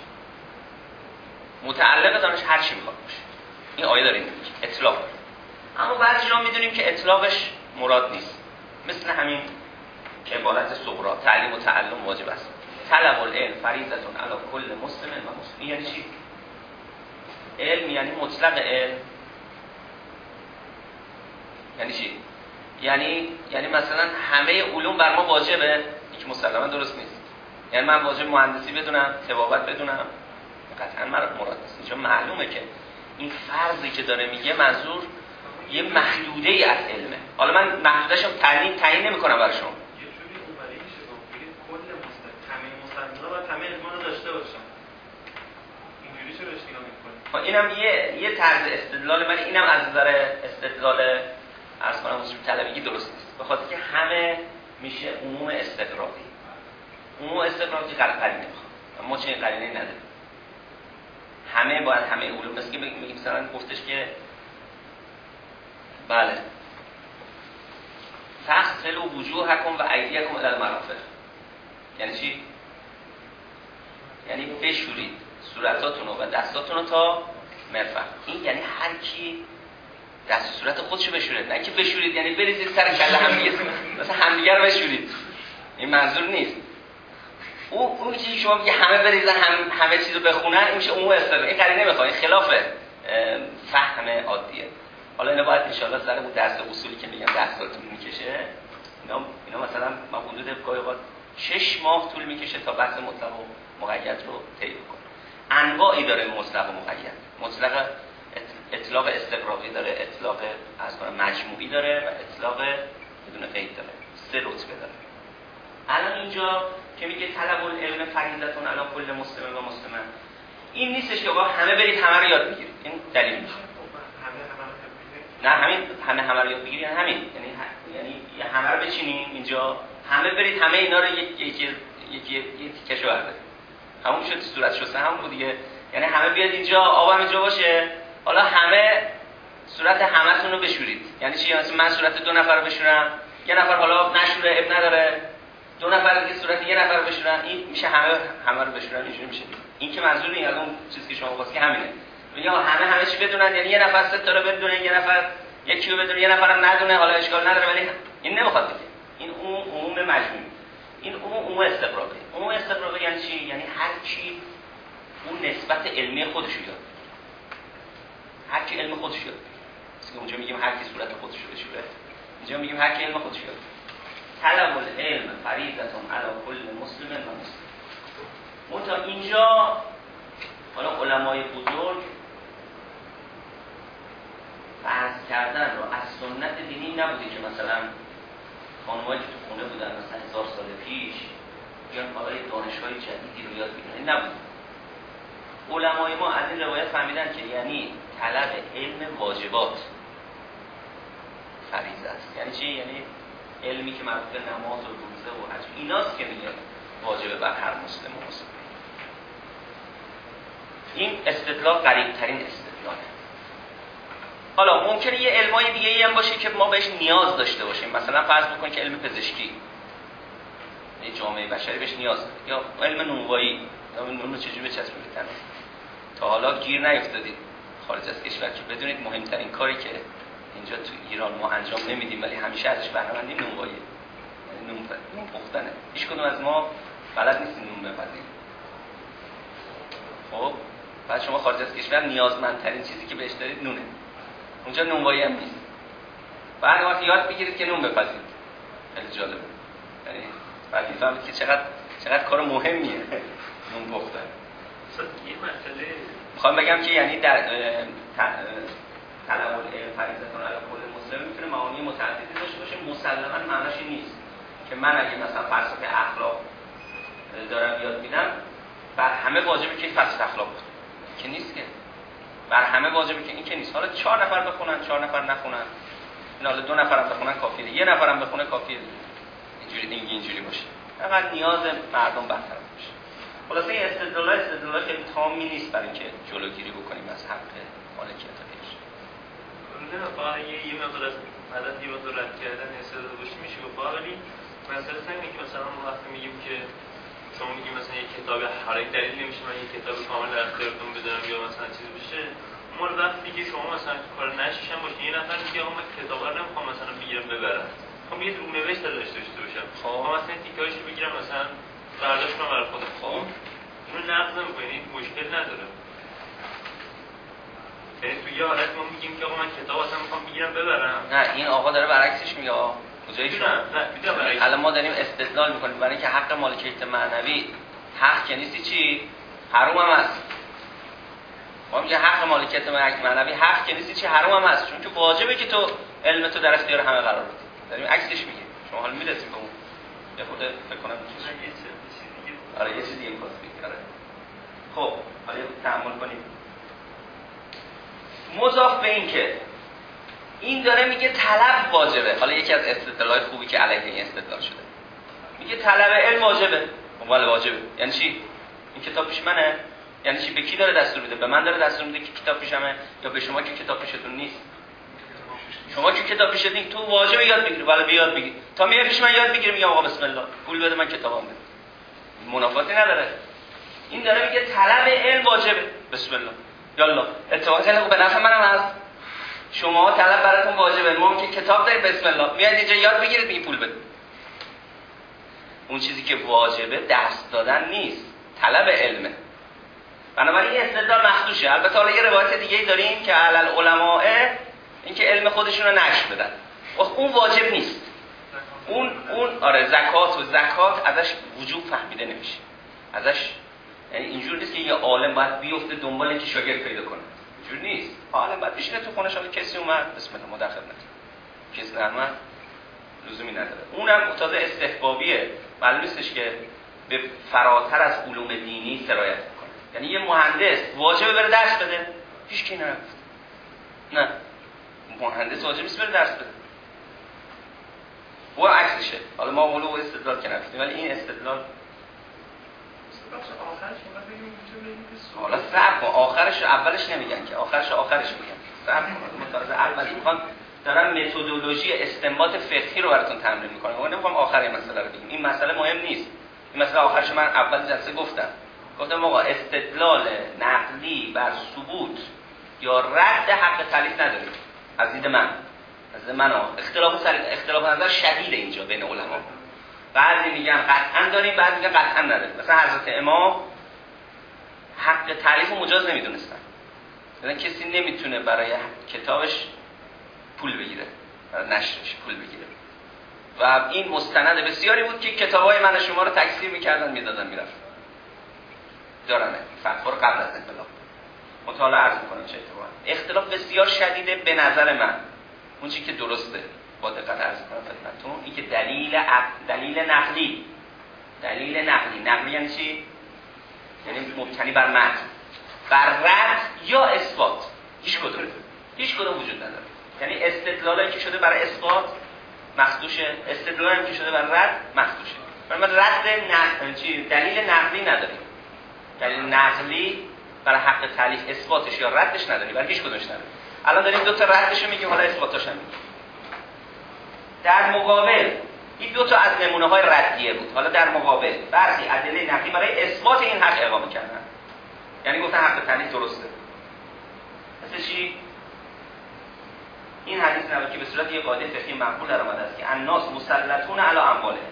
متعلق دانش هر چی میخواد باشه. این آیه داره میگه اطلاق. اما بعضی جا میدونیم که اطلاقش مراد نیست، مثل همین عبارت صغرا تعلیم و تعلم واجب است. طلب العلم فریضتون علی کل مسلم و مسلم. یعنی چی؟ علم یعنی مطلق علم. یعنی چی؟ یعنی یعنی مثلا همه علوم بر ما واجبه، این که مسلما درست نیست. یعنی من واجب مهندسی بدونم، طبابت بدونم، قطعا مراد نیست. اینجا معلومه که این فرضی که داره میگه منظور یه محدوده ای از علمه. حالا من محدوده‌شو تعیین تعیین نمی‌کنم برای شما. یه جوری اونوری میشه گفت دیگه کل مسلم همه مسلمان‌ها و همه علما رو داشته باشن. اینجوری چه بهش نگاه می‌کنی؟ اینم یه یه طرز استدلال، ولی اینم از نظر استدلال عرض کنم اصول طلبگی درست نیست. به خاطر که همه میشه عموم استقراقی. عموم استقراقی قرینه نمیخواد. ما چه قرینه‌ای نداریم. همه باید همه علوم، مثل که میگیم مثلا گفتش که بله فاغسلوا وجوهکم و ایدیکم الی المرافق. یعنی چی؟ یعنی بشورید صورتاتون و دستاتون رو تا مرفق. این یعنی هر کی دست صورت خودشو بشورید، نه که بشورید یعنی بریزید سر کله هم دیگه مثلا همدیگه رو بشورید. این منظور نیست. اون اون چیزی شما میگه همه بریزن هم همه چیزو بخونن، این میشه عموم استقرار. این قرینه نمیخواد، این خلاف فهم عادیه. حالا اینا باید ان شاء الله سر اون درس اصولی که میگم ده سال طول میکشه، اینا اینا مثلا ما حدود گاهی اوقات شش ماه طول میکشه تا بحث مطلق و مقید رو طی کنه. انواعی داره مطلق و مقید. مطلق اطلاق استقراقی داره، اطلاق از کنم مجموعی داره و اطلاق بدون قید داره. سه رتبه داره. الان اینجا که میگه طلب العلم فریضتون علی کل مسلم و مسلمه، این نیستش که آقا همه برید همه رو یاد بگیرید. این دلیل نیست. نه همین همه همه رو یاد بگیرید یعنی همین، یعنی یعنی یه همه رو بچینین اینجا، همه برید همه اینا رو یک یک یک یک تیکشو بردارید. همون شد صورت شسته هم بود دیگه. یعنی همه بیاد اینجا، آب اینجا باشه، حالا همه صورت همتون رو بشورید. یعنی چی؟ مثلا من صورت دو نفر رو بشورم، یه نفر حالا نشوره اب نداره، دو نفر دیگه صورت یه نفر رو بشورن، این میشه همه همه رو بشورن. اینجوری میشه. این که منظور این از اون چیزی که شما خواستی همینه. میگم همه همه چی بدونن، یعنی یه نفر سه تا رو بدونه، یه نفر یکی رو بدونه، یه نفرم ندونه، حالا اشکال نداره، ولی این نمیخواد دیگه. این عموم عموم مجموعی. این عموم عموم استقراقی. عموم استقراقی یعنی چی؟ یعنی هر کی اون نسبت علمی خودش رو یاد. هر کی علم خودش یاد. مثلا اونجا میگیم هر کی صورت خودش رو بشوره. اینجا میگیم هر کی علم خودش یاد. طلب العلم فریضتون علی کل مسلم و مسلم. منتها اینجا حالا علمای بزرگ فرض کردن رو از سنت دینی نبوده که مثلا خانمایی که تو خونه بودن مثلا هزار سال پیش بیان حالا دانش‌های جدیدی رو یاد بگیرن. این نبود. علمای ما از این روایت فهمیدن که یعنی طلب علم واجبات فریضه است. یعنی چی؟ یعنی علمی که مربوط به نماز و روزه و حج ایناست که میگه واجبه بر هر مسلم و مسلم. این استدلال قریب ترین استدلاله. حالا ممکنه یه علمای دیگه ای هم باشه که ما بهش نیاز داشته باشیم. مثلا فرض بکن که علم پزشکی، یه جامعه بشری بهش نیاز داره، یا علم نونوایی، نون رو چجوری بچسبیم به تن. تا حالا گیر نیفتادید خارج از کشور که بدونید مهمترین کاری که اینجا تو ایران ما انجام نمیدیم ولی همیشه ازش بهره مندیم نونواییه. نون نون پختنه. هیچ کدوم از ما بلد نیستیم نون بپزیم. خب بعد شما خارج از کشور نیازمندترین چیزی که بهش دارید نونه. اونجا نونوایی هم نیست. بعد وقتی یاد بگیرید که نون بپزید. خیلی جالبه. یعنی بعد میفهمید که چقدر چقدر کار مهمیه نون پختن. یه مسئله میخوام بگم که یعنی در طلب العلم فریضتون علی کل مسلم میتونه معانی متعددی داشته باشه. مسلماً معناش این نیست که من اگه مثلا فلسفه اخلاق دارم یاد میدم بر همه واجبه که فلسفه اخلاق بخونم، که نیست که بر همه واجبه که این که نیست. حالا چهار نفر بخونن، چهار نفر نخونن، این حالا دو نفرم بخونن کافیه، یه نفرم بخونه کافیه. اینجوری دیگه اینجوری باشه، فقط نیاز مردم برطرف بشه. خلاصه این استدلال استدلال خیلی تامی نیست برای اینکه جلوگیری بکنیم از حق مالکیت پیش. نه فقط یه یه مقدار از عدد یه مقدار رد کردن استدلال باشه میشه گفت. ولی مثلا اینه که مثلا ما وقتی میگیم که شما میگیم مثلا یه کتاب هر یک دلیل نمیشه من یه کتاب کامل در اختیارتون بذارم یا مثلا چیز بشه. اون وقتی که شما مثلا کار نشیش هم باشه، یه نفر میگه آقا من کتاب رو نمیخوام مثلا بگیرم ببرم، خب یه رونوشت ازش داشته باشم، خب مثلا تیکه‌اشو بگیرم مثلا برداشت کنم برای خودم، خب اونو نقد نمی‌کنه، این مشکل نداره. یعنی تو یه حالت ما میگیم که آقا من کتاب اصلا میخوام بگیرم ببرم. نه این آقا داره برعکسش میگه. کجایی شما؟ نه الان ما داریم استدلال میکنیم برای اینکه حق مالکیت معنوی حق که نیستی چی؟ حرام هم هست. ما میگه حق مالکیت معنوی حق که نیستی چی؟ حرام هم هست، چون که واجبه که تو علم تو در اختیار همه قرار بدی. داریم عکسش میگه. شما حالا میرسیم به اون. یه خود فکر کنم چیزی. آره یه چیزی دیگه می‌خواست بگه. خب حالا تأمل کنیم. مضاف به این که این داره میگه طلب واجبه. حالا یکی از استدلالات خوبی که علیه این استدلال شده میگه طلب علم واجبه. ولی واجبه یعنی چی؟ این کتاب پیش منه. یعنی چی؟ به کی داره دستور میده؟ به من داره دستور میده که کتاب پیشمه، یا به شما که کتاب پیشتون نیست؟ شما که کتاب پیشتون تو واجبه یاد بگیری. ولی بیاد بگی تا میاد پیش من یاد بگیری میگم آقا بسم الله پول بده من کتابام بده. منافاتی نداره. این داره میگه طلب علم واجبه. بسم الله یالا اتفاقا خیلی خوب به نفع منم هست. شما طلب براتون واجبه، ما که کتاب داریم بسم الله میاد اینجا یاد بگیرید میگی پول بده. اون چیزی که واجبه درس دادن نیست، طلب علمه. بنابراین این استدلال مخدوشه. البته حالا یه روایت دیگه ای داریم که علل علماء اینکه علم خودشون رو نشر بدن. اون واجب نیست. اون اون آره زکات و زکات ازش وجوب فهمیده نمیشه. ازش یعنی اینجور نیست که یه عالم باید بیفته دنبال اینکه شاگرد پیدا کنه. اینجور نیست. عالم باید بشینه تو خونه شما کسی اومد بسم الله ما در خدمت. کسی نرمه لزومی نداره. اونم تازه استحبابیه. معلوم نیستش که به فراتر از علوم دینی سرایت کنه. یعنی یه مهندس واجبه بره درس بده؟ هیچ کی نرفت. نه. مهندس واجب نیست بره درس بده. و عکسشه. حالا ما اولو و استدلال که نفتیم ولی این استدلال حالا صرف کن. آخرش اولش نمیگن که آخرش آخرش میگن. صرف کن. مطالب اولی میخوان دارن متدولوژی استنباط فقهی رو براتون تمرین میکنن. ما نمیخوام آخر این مسئله رو بگیم. این مسئله مهم نیست. این مسئله آخرش من اول جلسه گفتم. گفتم آقا استدلال نقلی بر ثبوت یا رد حق تکلیف نداریم. از دید من از دید من اختلاف سر اختلاف نظر شدید اینجا بین علما. بعضی میگن قطعا داریم، بعضی میگن قطعا نداریم. مثلا حضرت امام حق تعریف رو مجاز نمیدونستن. یعنی کسی نمیتونه برای کتابش پول بگیره، برای نشرش پول بگیره. و این مستند بسیاری بود که کتابای من شما رو تکثیر میکردن میدادن میرفت. دارن فتوا رو قبل از انقلاب. مطالعه عرض میکنم چه اتفاقی. اختلاف بسیار شدیده به نظر من. اون چیزی که درسته با دقت عرض کنم خدمتتون این که دلیل عق... دلیل نقلی دلیل نقلی نقلی یعنی چی؟ یعنی مبتنی بر متن، بر رد یا اثبات. هیچ کدوم هیچ کدوم وجود نداره. یعنی استدلالی که شده برای اثبات مخدوشه، استدلالی که شده برای رد مخدوشه. ما رد نقل چی دلیل نقلی نداریم. دلیل نقلی برای حق تعلیق اثباتش یا ردش نداریم، برای هیچ کدومش نداریم. الان داریم دو تا ردش رو میگیم، حالا اثباتش هم میگیم. در مقابل این دو تا از نمونه‌های ردیه بود. حالا در مقابل برخی ادله نقلی برای اثبات این حق اقامه کردن. یعنی گفتن حق تعلیق درسته. مثل چی؟ این حدیث نبود که به صورت یک قاعده فقهی معقول در آمده است که الناس مسلطون علی اموالهم،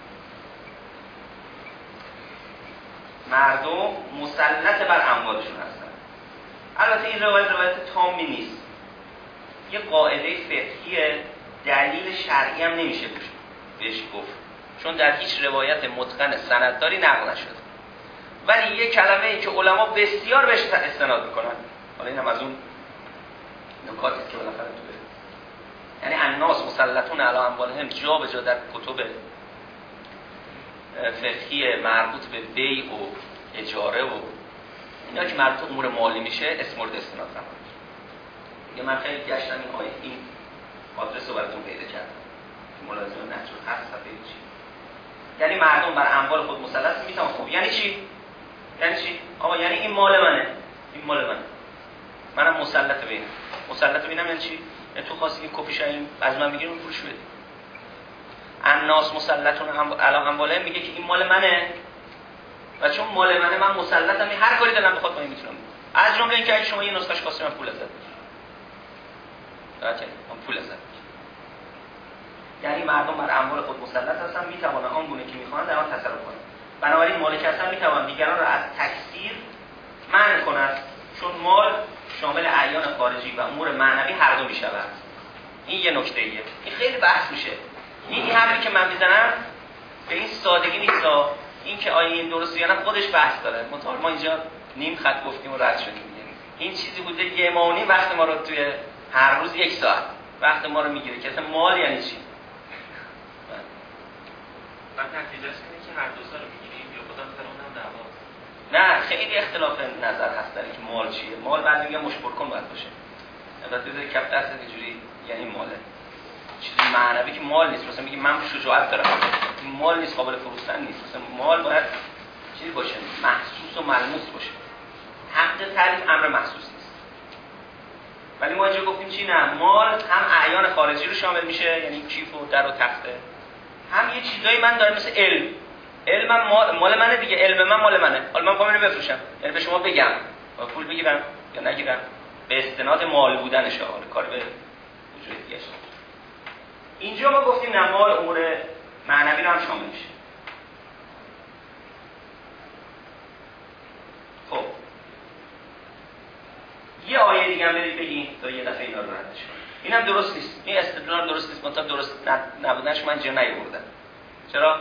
مردم مسلط بر اموالشون هستن. البته این روایت روایت تامی نیست، یه قاعده فقهی دلیل شرعی هم نمیشه بهش گفت، چون در هیچ روایت متقن سندداری نقل نشده، ولی یه کلمه ای که علما بسیار بهش استناد میکنن. حالا اینم از اون نکاتی است که بالاخره تو یعنی الناس مسلطون علی اموالهم جا به جا در کتب فقهی مربوط به بیع و اجاره و اینا که مربوط به امور مالی میشه اسم مورد استناد قرار میگیره. من خیلی گشتم این آیه این آدرس رو براتون پیدا کردم که ملازم نهج الحق صفحه چی، یعنی مردم بر اموال خود مسلط میتونن. خوب یعنی چی؟ یعنی چی؟ آقا یعنی این مال منه، این مال منه، منم مسلط به اینم. مسلط به اینم یعنی چی؟ یعنی تو خواستی که کپی شاین از من بگیریم فروش بدی. الناس مسلطون علی اموالهم میگه که این مال منه و چون مال منه من مسلطم، هر کاری دلم بخواد من میتونم. از جمله اینکه اگه شما یه نسخه‌اش خواستی من پول ازت بگیرم، من پول ازت بگیرم. یعنی مردم بر اموال خود مسلط هستن، میتوانن آن گونه که میخوان در آن تصرف کنند. بنابراین مالک هستن میتوان دیگران را از تکثیر منع کنند، چون مال شامل اعیان خارجی و امور معنوی هر دو میشود. این یه نکته ایه. این خیلی بحث میشه. این حرفی که من میزنم به این سادگی نیست. این که آیا این درسته یا نه خودش بحث داره. مثلا ما اینجا نیم خط گفتیم و رد شدیم. این چیزی بوده یه ماهی وقت ما رو توی هر روز یک ساعت وقت ما رو میگیره که اصلا مال یعنی چی. بعد نتیجهش اینه که هر دو سال میگیریم یا خودم سرمون هم دعوا. نه خیلی اختلاف نظر هست در اینکه مال چیه. مال بعد میگه مشبر کن باید باشه. البته در کف دست اینجوری یعنی ماله. چیزی معنوی که مال نیست. مثلا میگه من شجاعت دارم. این مال نیست، قابل فروختن نیست. مثلا مال باید چیزی باشه، محسوس و ملموس باشه. حق تعریف امر محسوس نیست. ولی ما اینجا گفتیم چی؟ نه، مال هم اعیان خارجی رو شامل میشه، یعنی کیف و در و تخته. هم یه چیزایی من دارم مثل علم. علمم مال, مال منه دیگه، علم من مال منه. حالا من میخوام اینو بفروشم، یعنی به شما بگم با پول بگیرم یا نگیرم به استناد مال بودنشه، حالا کار به وجود دیگه. اینجا ما گفتیم نه، مال امور معنوی رو هم شامل میشه. خب یه آیه دیگه هم برید بگین تا یه دفعه اینا رو رد کنید. اینم درست نیست، این استدلال درست نیست، منتها درست نبودنش من جا نیاوردم. چرا؟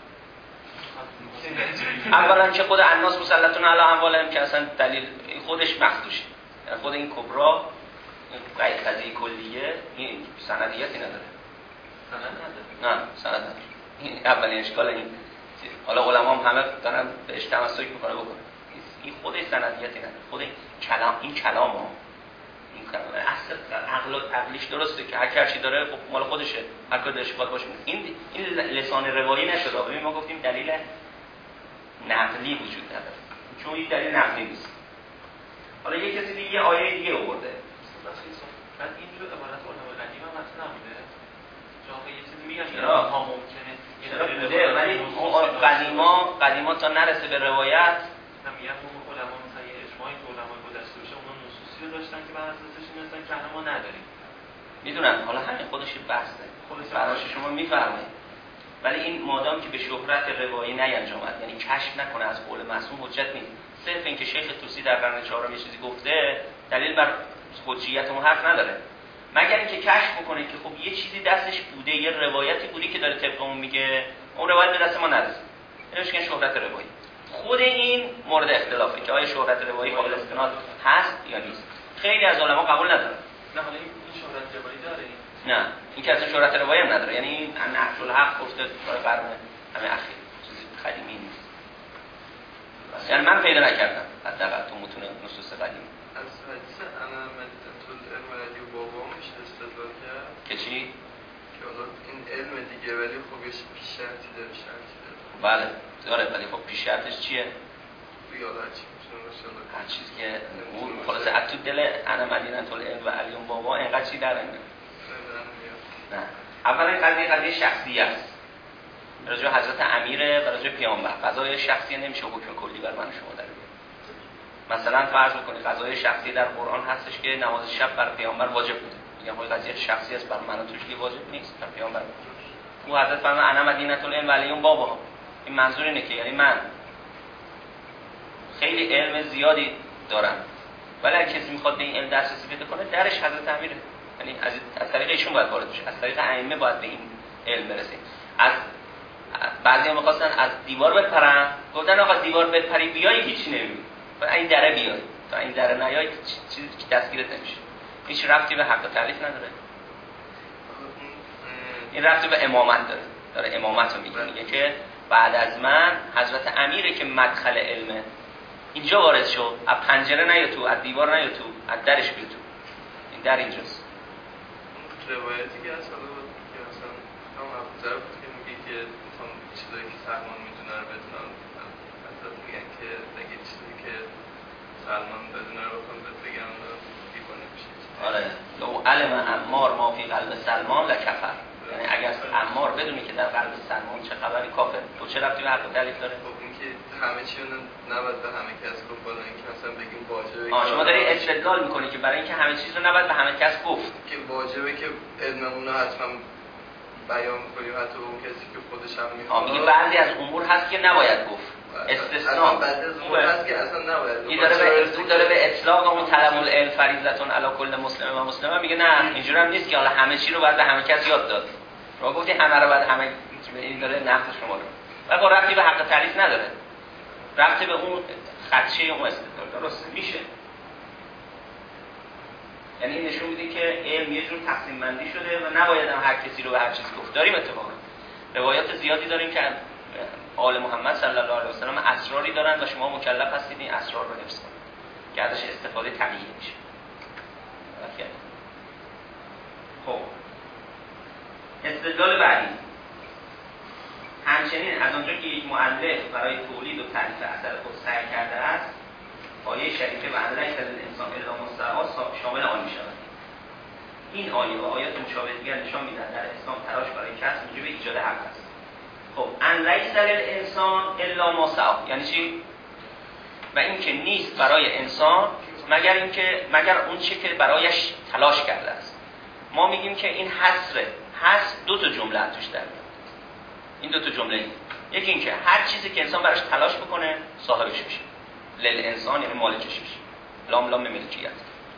اولا که خود الناس مسلطون علی اموالهم که اصلا دلیل خودش مخدوشه، یعنی خود این کبرا این قضیه کلیه این سندیتی نداره. سند نداره؟ نه سند نداره. این اولین اشکال این حالا علما هم همه دارن بهش تمسک میکنه بکنه. این خودش سندیتی نداره. خود این کلام این کلام ها این کلام اصل عقل عقلیش درسته که هر کی چی داره خب مال خودشه، هر کاری دلش بخواد باشه. این این لسان روایی نشده. ببین ما گفتیم دلیل نقلی وجود نداره، چون این دلیل نقلی نیست. حالا یه کسی دیگه یه آیه دیگه آورده. بعد اینجور عبارت علمای قدیم هم اصلا نبوده. جاها یه چیزی میگن که چرا؟ ها ممکنه چرا بوده؟ ولی قدیما قدیما تا نرسه به روایت میگن اون علما مثلا یه اجماعی که علمای گذشته باشه اون نصوصی رو داشتن که بر اساسش می‌رسن که ما نداریم. میدونم، حالا همین خودش بحثه. براش شما میفرمایید. ولی این مادام که به شهرت روایی نینجامد، یعنی کشف نکنه از قول معصوم، حجت نیست. صرف اینکه شیخ طوسی در قرن چهارم یه چیزی گفته دلیل بر حجیت اون حرف نداره، مگر اینکه کشف بکنه که خب یه چیزی دستش بوده، یه روایتی بودی که داره طبق اون میگه، اون روایت به دست ما نرسید. اینش که شهرت روایی. خود این مورد اختلافه که آیا شهرت روایی قابل استناد هست یا نیست. خیلی از علما قبول ندارن. نه حالا این شهرت روایی داره. نه این که اصلا شهرت روایی هم نداره. یعنی این نهج الحق گفته برای قرن همه اخیر، چیزی قدیمی نیست. یعنی من پیدا نکردم حداقل تو متون نصوص قدیم. از حدیث انا مدت العلم علی و بابا میشه استدلال کرد که چی؟ که حالا این علم دیگه ولی خب یه پیش شرطی داره شرطی داره بله داره ولی خب پیش شرطش چیه؟ یاد هرچی میتونه باشه هر چیزی که اون خلاصه از تو دل انا مدینه العلم و علی و بابا اینقدر چی در نمیاد. نه اولا قضیه قضیه شخصی است راجع به حضرت امیره و راجع به پیامبر. قضایای شخصی نمیشه حکم کلی بر من شما در بیاره. مثلا فرض بکنید قضایای شخصی در قرآن هستش که نماز شب بر پیامبر واجب بوده، میگم این قضیه شخصی است بر من و توش که واجب نیست، بر پیامبر او حضرت فرمان انا مدینه العلم و علی بابا. این منظور اینه که یعنی من خیلی علم زیادی دارم ولی اگه کسی میخواد به این علم دسترسی پیدا کنه درش حضرت امیره، یعنی از از طریق ایشون باید وارد بشه، از طریق ائمه باید به این علم برسه. از بعضی‌ها می‌خواستن از دیوار بپرن، گفتن آقا دیوار بپری بیای هیچ نمی‌بینی، تا این دره بیای، تا این دره نیای چیزی که دستگیرت نمیشه. هیچ ربطی به حق تعریف نداره. این ربطی به امامت داره. داره امامت رو میگه، میگه که بعد از من حضرت امیره که مدخل علمه. اینجا وارد شو، از پنجره نیا تو، از دیوار نیا تو، از درش بیا تو. این در اینجاست. روایتی که اصلا که اصلا هم ابوذر بود که میگه که مثلا چیزایی که سلمان میدونه رو بدونن، مثلا میگن که اگه چیزی که سلمان بدونه رو بخوام بهت بگم دیوانه میشه. آره لو علم عمار ما فی قلب سلمان لکفر. یعنی اگر عمار بدونی که در قلب سلمان چه خبری کافر. تو چه ربطی به حق دلیل داره؟ خب این که همه چی رو نباید به همه کس گفت، بالا اینکه مثلا بگیم واجبه. آ شما داری استدلال میکنی که برای اینکه همه چیز رو نباید به همه کس گفت که واجبه که علممون رو حتما بیان کنیم حتی اون کسی که خودش هم میخواد. آ میگه بعضی از امور هست که نباید گفت. استثناء بعضی از امور هست که اصلا نباید گفت. این داره به اصول داره به اطلاق اون طلب العلم فریضتون علی کل مسلم و مسلمه. میگه نه اینجوری هم نیست که حالا همه چی رو باید به همه کس یاد داد. شما گفتی همه رو باید همه این داره نقد شما رو. و با ربطی به حق تعریف نداره. ربطی به اون خدشه اون استدلال درست میشه. یعنی این نشون میده که علم یه جور تقسیم بندی شده و نباید هم هر کسی رو به هر چیز گفت. داریم اتفاقا روایات زیادی داریم که آل محمد صلی الله علیه و سلم اسراری دارن و شما مکلف هستید این اسرار رو حفظ کنید که ازش استفاده طبیعی میشه. خب استدلال بعدی همچنین از اونجا که یک مؤلف برای تولید و تعریف اثر خود سعی کرده است، آیه شریفه و ان لیس للانسان الا ما سعی شامل آن می‌شود. این آیه و آیات مشابه دیگر نشان می‌دهند در اسلام تلاش برای کسب موجب ایجاد حق است. خب ان لیس للانسان الا ما سعی یعنی چی؟ و این که نیست برای انسان مگر اینکه مگر اون چی که برایش تلاش کرده است. ما میگیم که این حصره، حصر دو تا جمله توش در میاد. این دو تا جمله این. یکی این که هر چیزی که انسان براش تلاش بکنه صاحبش میشه. لل انسان یعنی مالکش میشه. لام لام ملکیت.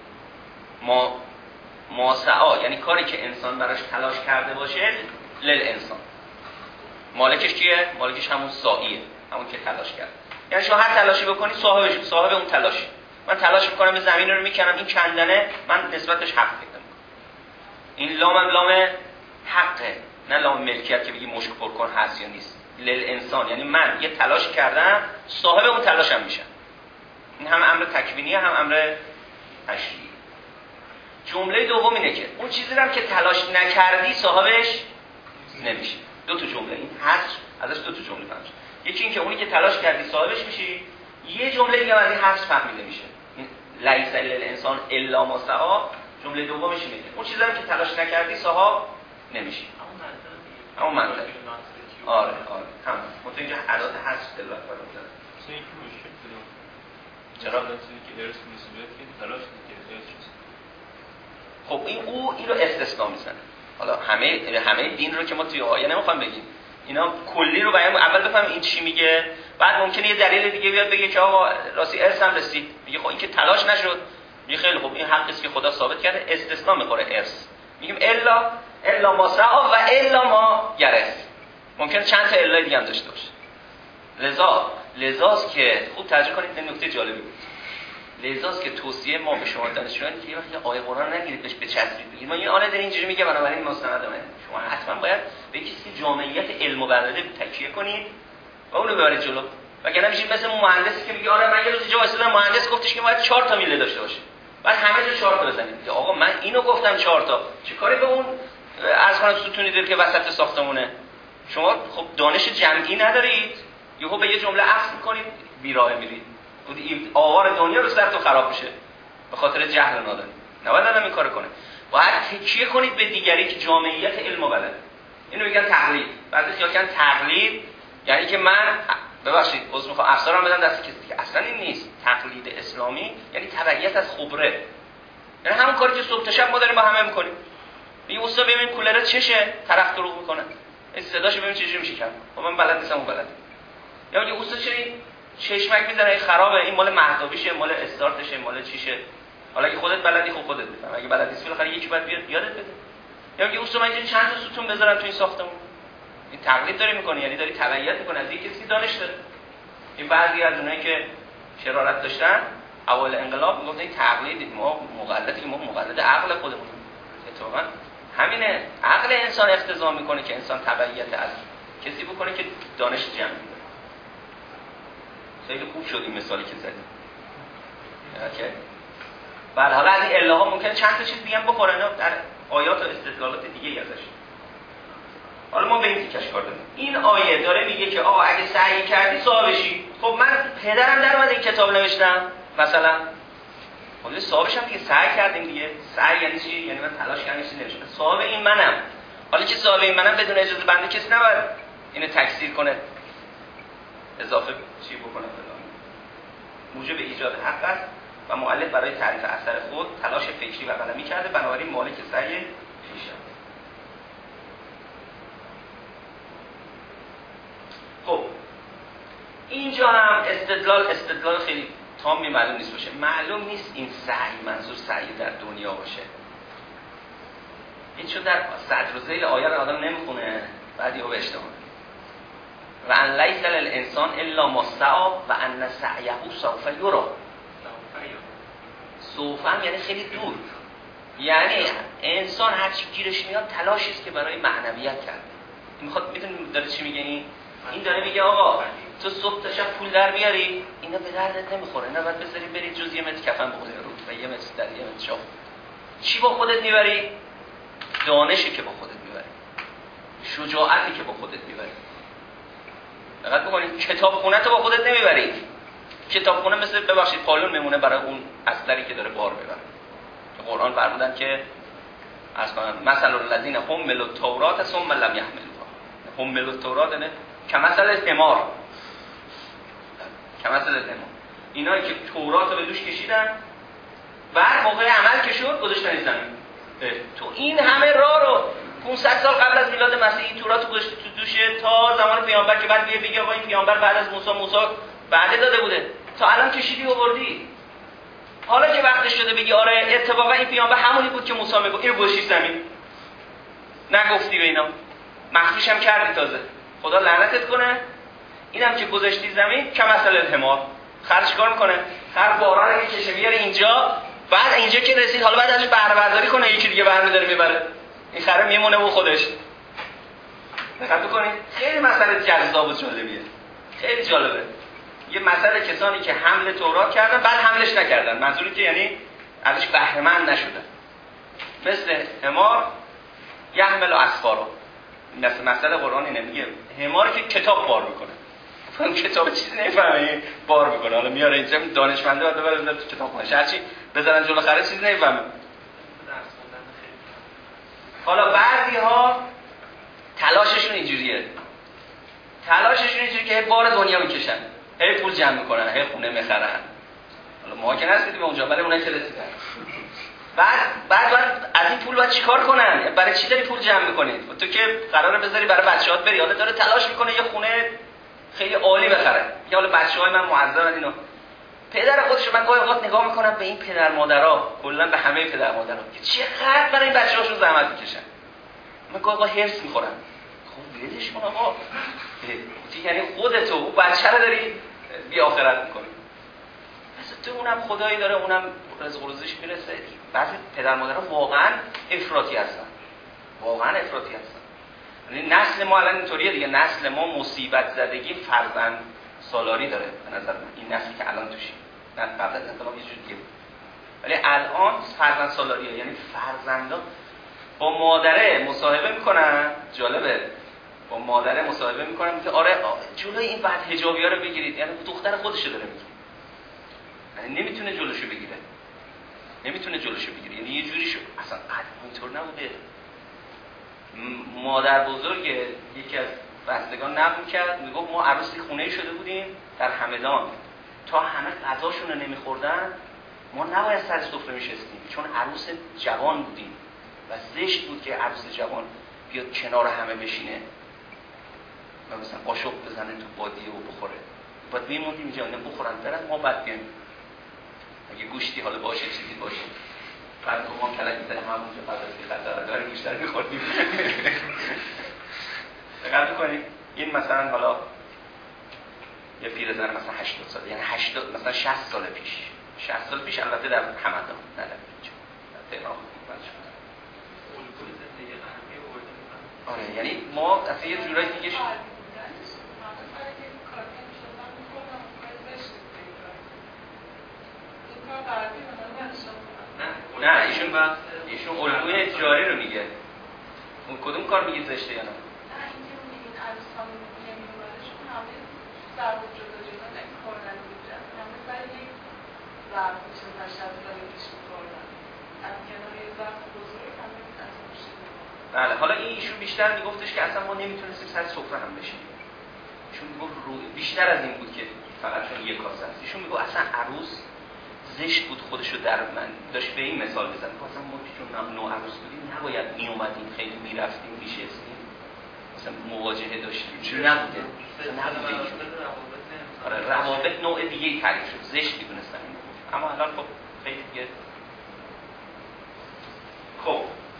ما ما سعی یعنی کاری که انسان براش تلاش کرده باشه لل انسان. مالکش کیه؟ مالکش همون سعیه، همون که تلاش کرده. یعنی شما هر تلاشی بکنی صاحبش صاحب اون تلاشی. من تلاش میکنم زمین رو میکنم این کندنه من نسبتش حق میدم. این لام لام حقه نه لام ملکیت که بگی مشک پر کن هست یا نیست. لل انسان یعنی من یه تلاش کردم صاحب اون تلاشم میشم. این هم امر تکوینیه هم امر تشریعی. جمله دوم اینه که اون چیزی رو که تلاش نکردی صاحبش نمیشه. دو تا جمله این حصر ازش دو تا جمله فهمیدم. یکی این که اونی که تلاش کردی صاحبش میشی، یه جمله دیگه از این حصر فهمیده میشه. لیس للانسان الا ما سعی. جمله دومش اینه اون چیزی رو که تلاش نکردی صاحب نمیشی. همون منطق. آره آره همون. مثلا اینجا ادات حصر دلوقت قرار داره. مثلا اینکه مشکل داره. چرا؟ چیزی که ارث نسبت که تلاش نکرده چیز. خب این او اینو استثناء میزنه. حالا همه همه دین رو که ما توی آیه نمیخوام بگیم. اینا کلی رو بیان اول بفهم این چی میگه، بعد ممکنه یه دلیل دیگه بیاد بگه که آقا راستی ارث هم رسید. میگه خب این که تلاش نشد. میگه خیلی خب این حقی است که خدا ثابت کرده، استثناء میخوره ارث. میگیم الا الا ما سعی و الا ما یرث. ممکنه چند تا الا دیگه هم داشته باشه. لذا لذاست که خوب توجه کنید این نکته جالبی بود. لذاست که توصیه ما به شما دانشجویان که یه وقتی آیه قرآن نگیرید بهش بچسبید بگید ما این آله در اینجوری میگه بنابراین مستند منه. شما حتما باید به کسی که جامعیت علم و بلده تکیه کنید و اون رو ببرید جلو. وگرنه میشه مثل اون مهندسی که میگه آره من یه روز اینجا واسه مهندس گفتش که باید چهار تا میله داشته باشه. بعد همه جا چهار تا بزنید. آقا من اینو گفتم چهار تا، چه کاری به اون از خانه ستونی داره که وسط ساختمونه؟ شما خب دانش جمعی ندارید، یهو به یه جمله عکس می‌کنید بیراه میرید. آوار دنیا رو سرتون خراب میشه به خاطر جهل نادانی. نباید آدم این کارو کنه. باید تکیه کنید به دیگری که جامعیت علم و بلد. اینو میگن تقلید. بعضی خیال کردن تقلید یعنی که من ببخشید عذر میخوام افسرام بدم دست کسی که اصلا این نیست. تقلید اسلامی یعنی تبعیت از خبره. یعنی همون کاری که صبح تا شب ما داریم با همه میکنیم. میگه استاد ببین کولر چشه، طرف دروغ میکنه. این صداشو ببین چجوری میشه کرد. خب من بلد نیستم اون بلد. یا میگه استاد چرا چشمک میزنه این خرابه، این مال مهتابیشه، مال استارتشه، مال چیشه. حالا اگه خودت بلدی خب خودت بفهم، اگه بلد نیستی بالاخره یکی باید بیاد یادت بده. یا میگه استاد من اینجا چند تا ستون بذارم تو این ساختمون. این تقلید داری میکنی، یعنی داری تبعیت میکنی از یک کسی دانش داره. این بعضی از اونایی که شرارت داشتن اول انقلاب میگفتن این تقلید، ما مقلدیم، ما مقلد عقل خودمون. اتفاقا همینه، عقل انسان اقتضا میکنه که انسان تبعیت از کسی بکنه که دانش جمعی داره. خیلی خوب شد این مثالی که زدیم. اوکی. بله حالا از این اله ها ممکنه چند تا چیز دیگه هم بخورن در آیات و استدلالات دیگه ازش. حالا ما به این تیکش کار داریم. این آیه داره میگه که آقا اگه سعی کردی صاحبشی. خب من پدرم در اومد این کتاب نوشتم مثلا. خب صاحبش هم دیگه سعی کردیم دیگه. سعی یعنی چی؟ یعنی من تلاش کردم چیزی نوشتم. صاحب این منم. حالا که صاحب این منم بدون اجازه بنده کسی نباید اینو تکثیر کنه. اضافه چی بکنه فلان. موجب ایجاد حق است و مؤلف برای تعریف اثر خود تلاش فکری و قلمی کرده، بنابراین مالک سعی خویشم. خب اینجا هم استدلال استدلال خیلی تامی معلوم نیست باشه. معلوم نیست این سعی منظور سعی در دنیا باشه. این چون در صدر و ذیل آیه رو آدم نمیخونه بعد یهو به اشتباه. و ان لیس للانسان الا ما سعی و ان سعیه سوف یری. سوف هم یعنی خیلی دور. یعنی انسان هر چی گیرش میاد تلاشی است که برای معنویت کرده. این میخواد میدونی داره چی میگه این؟ این داره میگه آقا تو صبح تا شب پول در بیاری اینا به دردت نمیخوره. اینا باید بذاری بری جز یه متر کفن بخوری رو و یه متر در یه متر شاه. چی با خودت میبری؟ دانشی که با خودت میبری. شجاعتی که با خودت میبری. دقت بکنید کتابخونه تو با خودت نمیبری. کتابخونه مثل ببخشید پالون میمونه برای اون اثری که داره بار میبره. که قرآن فرمودن که اصلا مثل الذین حملوا التوراة ثم لم یحملوها. حملوا التوراة نه کمثل الحمار. کمثل الحمار. اینایی که تورات رو به دوش کشیدن بعد موقع عمل که شد گذاشتن زمین. تو این همه راه رو پانصد سال قبل از میلاد مسیح این تورات رو گذاشته تو دوشه تا زمان پیامبر که بعد بیه بگه آقا این پیامبر بعد از موسی موسی بعد داده بوده. تا الان کشیدی و بردی. حالا که وقتش شده بگی آره اتفاقا این پیامبر همونی بود که موسی میگفت اینو گذاشتی زمین. نگفتی به اینا. مخفیش هم کردی تازه. خدا لعنتت کنه. اینم که گذاشتی زمین کمثل الحمار. خر چیکار میکنه؟ خر بارا رو میکشه میاره اینجا، بعد اینجا که رسید حالا بعد ازش بهره برداری کنه یکی دیگه برمی‌داره میبره. این خره میمونه و خودش. دقت بکنید خیلی مسئله جذاب و جالبیه. خیلی جالبه. یه مسئله کسانی که حمل تورات کردن بعد حملش نکردن. منظوری که یعنی ازش بهره مند نشدن. مثل حمار یحمل اسفارا. مثل مسئله قرآن اینه میگه حماری که کتاب بار میکنه. اون کتاب چیزی نمیفهمه بار میکنه. حالا میاره اینجا دانشمنده بعد ببره بذاره تو کتابخونه. هرچی بذارن جلو خره چیزی نمیفهمه. حالا بعضی‌ها تلاششون اینجوریه. تلاششون اینجوریه که بار دنیا میکشن. هی پول جمع میکنن، هی خونه میخرن. حالا ما که نرسیدیم به اونجا، ولی اونایی که رسیدن. بعد بعد بعد از این پول باید چیکار کنن؟ برای چی داری پول جمع میکنی؟ تو که قراره بذاری برای بچه‌هات بری، حالا داره تلاش میکنه یه خونه خیلی عالی بخره. یا حالا بچه‌های من معذرن اینو. پدر خودش من گاهی اوقات نگاه میکنم به این پدر مادرها، کلا به همه پدر مادرها که چقدر برای این بچه‌هاشون زحمت میکشن. من گاهی اوقات هرس میخورم. خب ولش کن آقا. یعنی خودتو اون بچه رو داری بی آخرت میکنی. مثلا تو اونم خدایی داره، اونم رزق و روزیش میرسه. بعضی پدر مادرها واقعا افراطی هستن. واقعا افراطی هستن. یعنی نسل ما الان اینطوریه دیگه. نسل ما مصیبت زدگی فرزند سالاری داره به نظر من. این نسلی که الان توشی. نه قبل از انقلاب یه جور دیگه بود. ولی الان فرزند سالاریه، یعنی فرزندا با مادره مصاحبه میکنن. جالبه، با مادره مصاحبه میکنن میگه آره جلوی این بعد حجابی‌ها رو بگیرید، یعنی دختر خودش داره میگه، یعنی نمیتونه جلوشو بگیره، نمیتونه جلوشو بگیره، یعنی یه جوری شو اصلا قد اینطور نبوده. مادر بزرگ یکی از بستگان نقل میکرد، میگفت ما عروسی خونه شده بودیم در همدان، تا همه غذاشون رو نمیخوردن ما نباید سر سفره میشستیم چون عروس جوان بودیم و زشت بود که عروس جوان بیاد کنار همه بشینه و مثلا قاشق بزنه تو بادیه و بخوره، باید میموندیم اینجا نه بخورن برن ما بعد بیایم اگه گوشتی حالا باشه چیزی باشه بعد ما هم کلک میزنیم همونجا بعد از که خطر داره بیشتر میخوردیم. دقیق میکنیم این مثلا حالا یه پیرزن مثلا هشتاد سال، یعنی هشتاد مثلا شصت سال پیش شصت سال پیش البته در همدان نه در اینجا در تهران آره، یعنی ما اصلا یه جورایی دیگه شد. نه ایشون با ایشون الگوی جاری رو میگه. اون کدوم کار میگه زشته یا نه؟ نه اینکه میگین عروس ها نمیدونشون همه ضرب جدا جدا نمیخوردن دیگه، همه برای یک ضرب میشه و شب برای پیش میخوردن از کنار یه ضرب بزرگ همه از میشه. بله حالا این ایشون بیشتر میگفتش که اصلا ما نمیتونستیم سر سفره هم بشینیم. ایشون میگفت بیشتر از این بود که فقط چون یک کاسه است. ایشون میگفت اصلا عروس زشت بود خودشو در من داشت به این مثال بزنه، مثلا ما چون نو عروس بودیم نباید می اومدیم خیلی میرفتیم میشستیم مثلا مواجهه داشتیم چون نبوده نبوده آره روابط نوع دیگه ای تعریف شد، زشت میدونستن اما الان خب خیلی دیگه. خب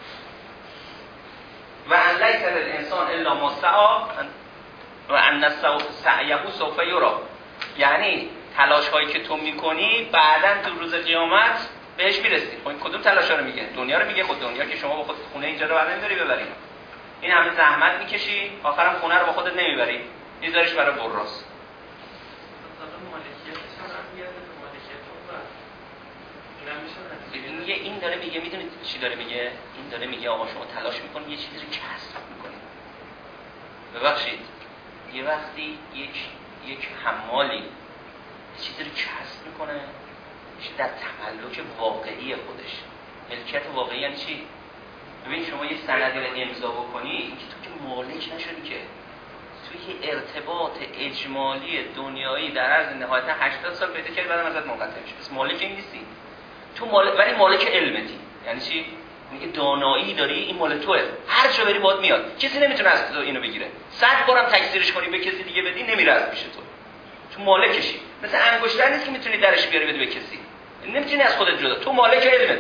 و ان لیس للانسان الا ما سعی و ان سعیه سوف یری، یعنی تلاش هایی که تو میکنی بعداً تو روز قیامت بهش میرسی. خب این کدوم تلاش ها رو میگه؟ دنیا رو میگه. خود دنیا که شما با خود خونه اینجا رو بعد نمیبری ببری، این همه زحمت میکشی آخرام خونه رو با خودت نمیبری، میذاریش برای براس. این میگه این داره میگه میدونید چی داره میگه؟ این داره میگه آقا شما تلاش میکنی یه چیزی رو کسب میکنی. ببخشید یه وقتی یک یک حمالی چیزی رو کسب میکنه میشه در تملک واقعی خودش. ملکیت واقعی یعنی چی؟ ببین شما یه سندی رو امضا بکنی اینکه تو که مالک نشدی، که توی ارتباط اجمالی دنیایی در عرض نهایتا هشتاد سال پیدا کردی بعدم ازت منقطع میشه. پس مالک این نیستی تو، مال... ولی مالک علمتی. یعنی چی؟ میگه دانایی داری، این مال توئه، هر جا بری باید میاد، کسی نمیتونه از تو اینو بگیره. صد بارم تکثیرش کنی به کسی دیگه بدی نمیره از پیش تو، تو مالکشی. مثل انگشتر نیست که میتونی درش بیاری بدی به کسی، نمیتونی از خودت جدا، تو مالک علمت.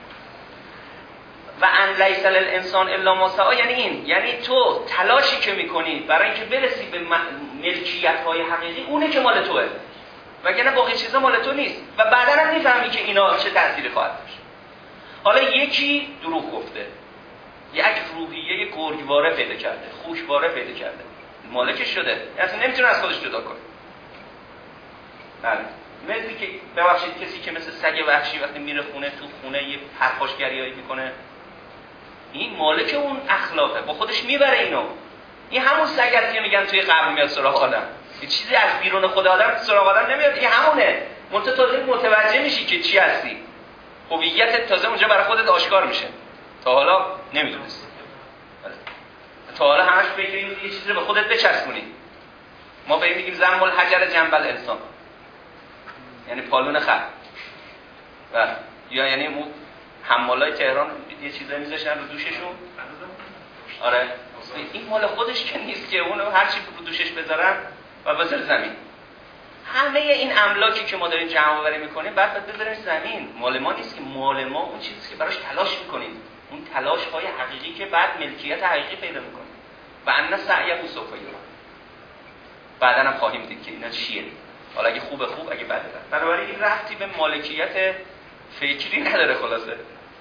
و ان لیس للانسان الا ما سعی، یعنی این، یعنی تو تلاشی که میکنی برای اینکه برسی به ملکیت های حقیقی اونه که مال توئه، وگرنه باقی چیزا مال تو نیست. و بعدا هم میفهمی که اینا چه تأثیری خواهد داشت. حالا یکی دروغ گفته، یک روحیه گرگواره پیدا کرده، خوشواره پیدا کرده، مالکش شده، اصلا نمیتونه از خودش جدا کنه. بله مثلی که ببخشید کسی که مثل سگ وحشی وقتی میره خونه تو خونه یه پرخاشگریایی میکنه، این مالک اون اخلاقه، با خودش میبره اینو. این همون سگ است که میگن توی قبر میاد سراغ آدم، یه چیزی از بیرون خود آدم سراغ آدم نمیاد، این همونه. منتها تازه متوجه میشی که چی هستی، هویتت تازه اونجا برای خودت آشکار میشه. تا حالا نمیدونستی، تا حالا همش فکر اینه یه چیزی رو به خودت بچسبونی. ما به این میگیم زم الحجر جنب الانسان، یعنی پالون خر. و یا یعنی مو حمالای تهران یه چیزایی میذاشتن رو دوششون. آره این مال خودش که نیست که اونو هر چی رو دوشش بذارن و بذاره زمین. همه این املاکی که ما داریم جمع آوری میکنیم بعد بذاریم زمین. مال ما نیست که، مال ما اون چیزی که براش تلاش میکنیم، اون تلاش های حقیقی که بعد ملکیت حقیقی پیدا میکنیم. و ان سعیه سوف یری. بعداً هم خواهیم دید که اینا چیه. حالا اگه خوبه خوب، اگه بده بد. بنابراین این ربطی به مالکیت فکری نداره خلاصه.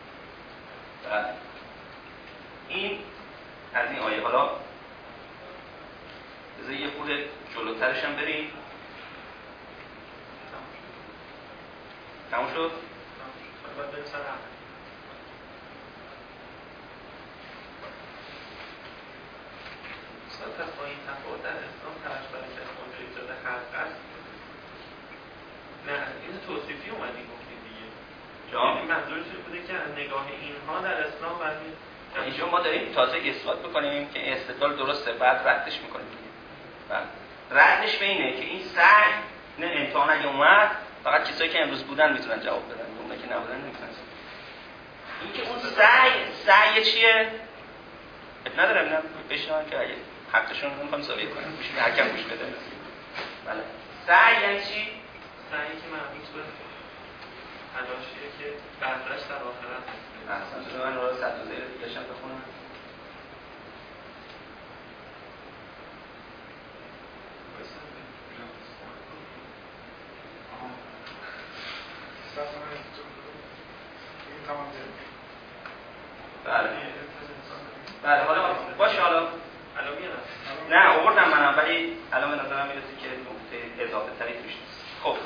این از این آیه. حالا بذار یه خورده جلوترش هم بریم. تموم شد؟ باید بریم سر عقل. پس با این تفاوت در اسلام تلاش برای که اونجا ایجاد حق است. نه این توصیفی اومدی گفتید دیگه. یعنی منظورش بوده که نگاه اینها در اسلام برای اینجا ما داریم تازه اثبات بکنیم که استدلال درسته، بعد ردش میکنیم دیگه. بعد ردش به اینه که این سعی نه امتحان اگه اومد فقط کسایی که امروز بودن میتونن جواب بدن، اونایی که نبودن نمیتونن. این که اون سعی سعی چیه؟ نداره اینا بشنن که اگه حقشون رو میخوام زاویه کنم میشه هر کم گوش بده. بله سعی یعنی چی؟ سعی که مربوط به تلاشیه که بهره‌اش در آخرت هست. احسن. من رو صد و زیر دیگه شم بخونم. بله بله حالا باشه حالا الان میاد نه آوردم منم ولی الان به نظرم میرسه که نقطه اضافه تری توش نیست. خب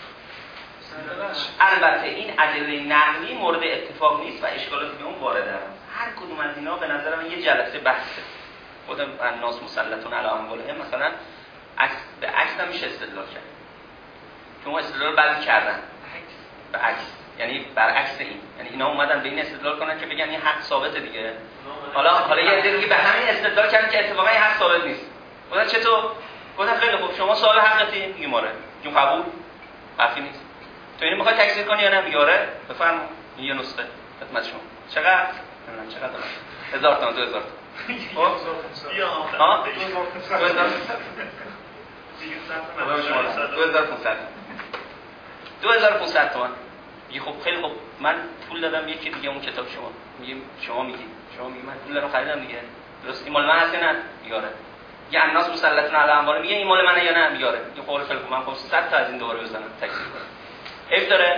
البته این ادله نقلی مورد اتفاق نیست و اشکالاتی به اون وارده است. هر کدوم از اینا به نظر من یه جلسه بحثه. خودم الناس مسلطون علی اموالهم مثلا عکس به عکس هم میشه استدلال کرد که اون استدلال بعضی کردن به عکس، یعنی برعکس این، یعنی اینا اومدن به این استدلال کنن که بگن این حق ثابته دیگه. حالا حالا یه عده دیگه به همین استدلال کردن که اتفاقا این حق ثابت نیست. گفتن چطور؟ گفتن خیلی خوب شما صاحب حقتی میگیم آره، میگیم قبول حرفی نیست. تو اینو میخوای تکذیب کنی یا نه؟ میگه آره بفرما این یه نسخه خدمت شما. چقدر؟ نمیدونم چقدر دارم. هزار تومان دو هزار تومان. بیا ها؟ دو هزار دو هزار و پانصد تومان. میگه خب خیلی خوب من پول دادم یکی دیگه اون کتاب شما. میگه شما میگی شما میگی من پول رو خریدم دیگه. درست این مال من هست نه؟ میگه آره. یه الناس مسلطون علی اموالهم میگه این مال منه یا نه؟ میگه آره. میگه خب خیلی خوب من خب صد تا از این دوباره بزنم تکذیب کنم. عیب داره؟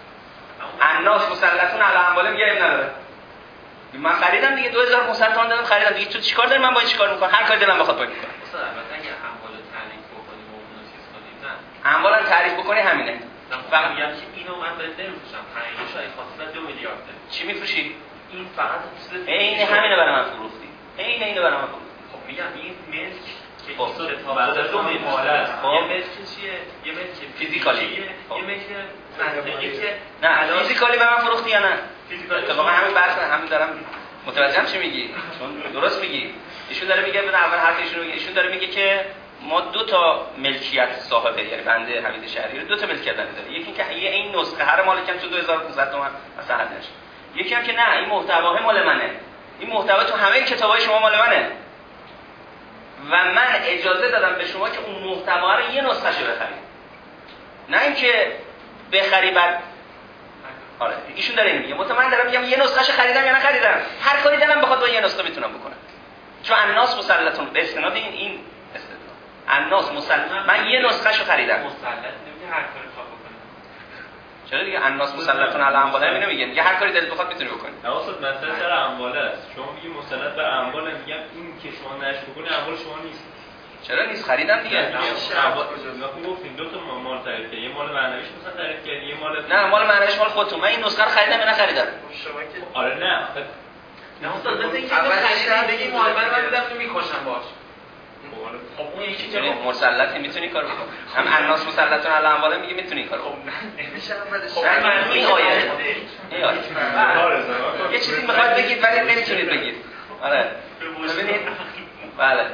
الناس مسلطون علی اموالهم میگه عیب نداره. من خریدم دیگه دو هزار و پانصد تومان دادم خریدم دیگه تو چیکار داری من باید چیکار میکنم؟ هر کاری دلم بخواد بکنم. مثلا البته اگه اموال رو تعریف بکنیم و اون رو چیز کنیم نه. اموال رو تعریف بکنی همینه. فقط میگم که اینو من بهت نمیفروشم. پنج شای خاصیت دو میلیارد. چی میفروشی؟ این فقط چیز عین همینه برای من فروختی. عین اینو برای من فروختی. خب میگم این ملک که خب کتاب دو میلیارد است. خب یه ملک چیه؟ یه ملک فیزیکالی. یه ملک منطقی که نه فیزیکالی به من فروختی یا نه؟ فیزیکالی. اتفاقا همین بحث همین دارم متوجهم چی میگی؟ چون درست میگی. ایشون داره میگه به اول حرف ایشون میگه ایشون داره میگه که ما دو تا ملکیت صاحبه یعنی بنده حمید شهری دو تا ملکیت داره. یکی اینکه یه این نسخه هر مالکم تو دو هزار و پانصد تومان مثلا حدش. یکی هم که نه این محتوا مال منه. این محتوا تو همه کتابای شما مال منه. و من اجازه دادم به شما که اون محتوا رو یه نسخه‌شو بخرید. نه اینکه بخری بعد آره ایشون داره میگه مطمئن دارم میگم یه نسخه‌شو خریدم یا نخریدم. هر کاری دلم بخواد با یه نسخه میتونم بکنم. چون الناس مسلطون به استناد این این استدلال الناس مسلط من یه نسخه‌شو خریدم. مسلط نمیگه هر کاری بخواد بکنه. چرا دیگه الناس مسلطون علی اموالهم اینو میگن یه هر کاری دلت بخواد میتونی بکنی. نه اصلا مثلا سر اموال است. شما میگی مسلط بر اموال میگم این که شما نش بکنی اموال شما نیست. چرا نیست خریدم دیگه. ما گفتیم دو تا مال تعریف کردیم. یه مال معنویش مثلا تعریف کردیم یه مال نه مال معنویش مال خودتون. من این نسخه رو خریدم یا نخریدم؟ شما که آره نه نه اصلا مثل اینکه خریدی بگی مال من من دیدم تو میکشم باش. خب اون یکی میتونی مسلطی میتونی کارو بکنی. هم الناس مسلطون علی اموالهم میگه میتونی کارو بکنی. نمیشه بعدش این آیه این آیه یه چیزی میخواد بگید ولی نمیتونید بگید. آره ببینید بله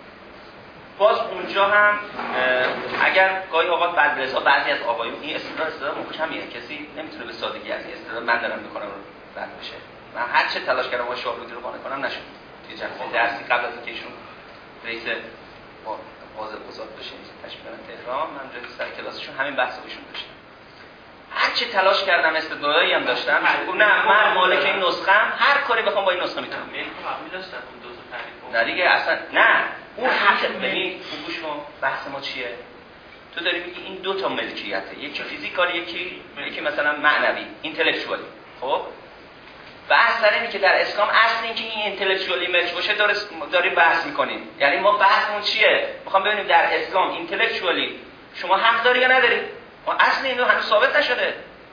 باز اونجا هم اگر گاهی اوقات بعد رضا بعضی از آقایون این استدلال استدلال محکمیه کسی نمیتونه به سادگی از این استدلال من دارم میکنم رو رد بشه. من هر چه تلاش کردم با شاهرودی رو قانع کنم نشد. توی جلسه درسی قبل از اینکه ایشون رئیس باز قضات بشه تشکیل تهران من جلسه سر کلاسشون همین بحثو بهشون داشتم. هر چه تلاش کردم استدلالی هم داشتم گفتم نه من مالک این نسخه‌ام هر کاری بخوام با این نسخه میتونم. ملک قبول داشتن اون دو تا تعریف. نه دیگه اصلا نه اون حق ببین گوش کن بحث ما چیه؟ تو داری میگی این دو تا ملکیته یکی فیزیکال یکی یکی مثلا معنوی اینتלקچوالی. خب بحث سر اینه که در اسلام اصل این که این اینتלקچوالی ملک باشه داره داریم بحث میکنیم. یعنی ما بحثمون چیه؟ میخوام ببینیم در اسلام اینتלקچوالی شما حق داری یا نداری؟ ما اصل اینو هنوز ثابت نشده.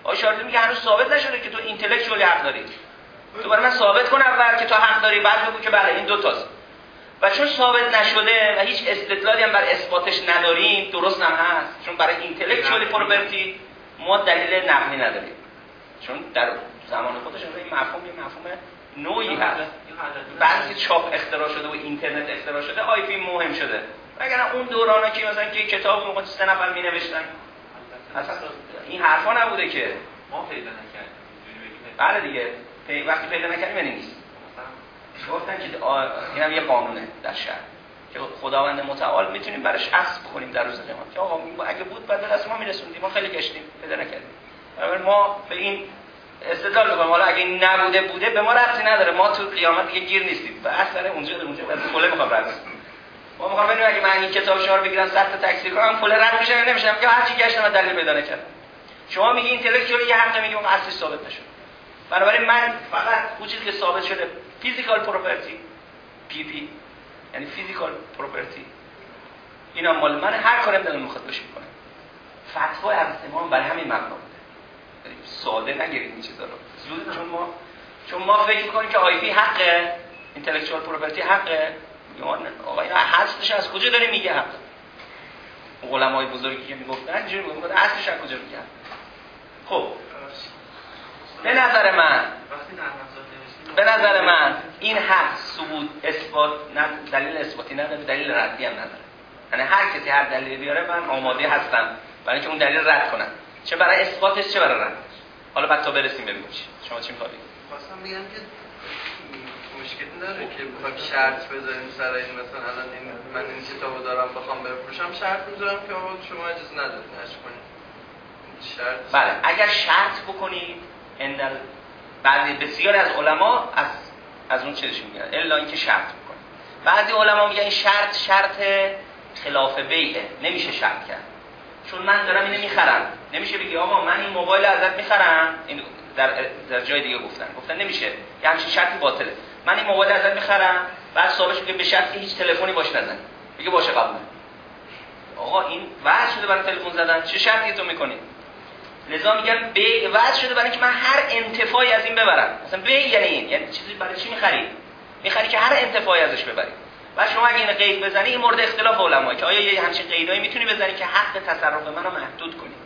آقای شاردی میگه هنوز ثابت نشده که تو اینتלקچوالی حق داری. تو برای من ثابت کن اول که تو حق داری، بعد بگو که بله این دو تاست. و چون ثابت نشده و هیچ استدلالی هم بر اثباتش نداریم، درست هم هست، چون برای اینتלקچوالی پروپرتی ما دلیل نقلی نداریم، چون در زمان خودش این مفهوم یه مفهوم نوعی هست. بعد که چاپ اختراع شده و اینترنت اختراع شده آی پی مهم شده. وگرنه اون دورانا که مثلا که کتاب موقع سه نفر می نوشتن اصلا این حرفا نبوده که ما پیدا نکردیم. بله دیگه پی... وقتی پیدا نکردیم یعنی نیست. گفتن که اینم یه قانونه در شهر که خداوند متعال میتونیم براش اصل بکنیم در روز قیامت که آقا اگه بود بعد دست ما میرسوندیم، ما خیلی گشتیم پیدا نکردیم. بنابراین ما به این استدلال می‌کنیم حالا اگه این نبوده بوده به ما ربطی نداره، ما تو قیامت دیگه گیر نیستیم و اثر اونجا اونجا بعد کله می‌خوام رد ما می‌خوام ببینم اگه من این کتاب شما رو بگیرم صد تا تکثیر کنم کله رد میشه یا نمیشه، که هر چی گشتم دلیل پیدا نکردم. شما میگی اینتלקچوال یه حق میگه اون اصلی ثابت نشد. بنابراین من فقط اون چیزی که ثابت شده فیزیکال پروپرتی پی پی یعنی فیزیکال پروپرتی اینا مال من، هر کاری دلم میخواد بشه میکنم. فتوا از امام برای همین مبنا بوده، ساده نگیرید این چیزا رو زود، چون ما چون ما فکر میکنیم که آی پی حقه، اینتלקچوال پروپرتی حقه، آقا اینا هستش از کجا داره میگه حق؟ علمای بزرگی که میگفتن اینجوری میگفتن اصلش از کجا میگه؟ خب به نظر من به نظر من این حق ثبوت اثبات نه دلیل اثباتی نداره، دلیل ردی هم نداره. یعنی هر کسی هر دلیلی بیاره من آماده هستم برای اینکه اون دلیل رد کنم، چه برای اثباتش چه برای ردش. حالا بعد تا برسیم ببینیم چی شما چی می‌خواید. خواستم بگم که مشکلی داره که بخوام شرط بذاریم سر این، مثلا الان این من این کتابو دارم بخوام بفروشم شرط میذارم که آقا شما اجازه ندارید نشر کنید. شرط بله اگر شرط بکنید اندل بعضی بسیاری از علما از از اون چیزش میگن الا اینکه شرط بکنید. بعضی علما میگن این شرط شرط خلاف بیعه، نمیشه شرط کرد، چون من دارم اینو میخرم، نمیشه بگی آقا من این موبایل ازت میخرم. این در در جای دیگه گفتن گفتن نمیشه، یه همچین شرطی باطله. من این موبایل ازت میخرم بعد صاحبش میگه به شرطی هیچ تلفنی باش نزن، میگه باشه قبول. آقا این وعده شده برای تلفن زدن، چه شرطی تو میکنی؟ لذا میگن بیع وعده شده برای اینکه من هر انتفاعی از این ببرم. مثلا بیع یعنی این، یعنی چیزی برای چی میخری؟ میخری که هر انتفاعی ازش ببری. و شما اگه این قید بزنی این مورد اختلاف علماء که آیا یه همچین قیدایی میتونی بزنی که حق تصرف منو محدود کنی.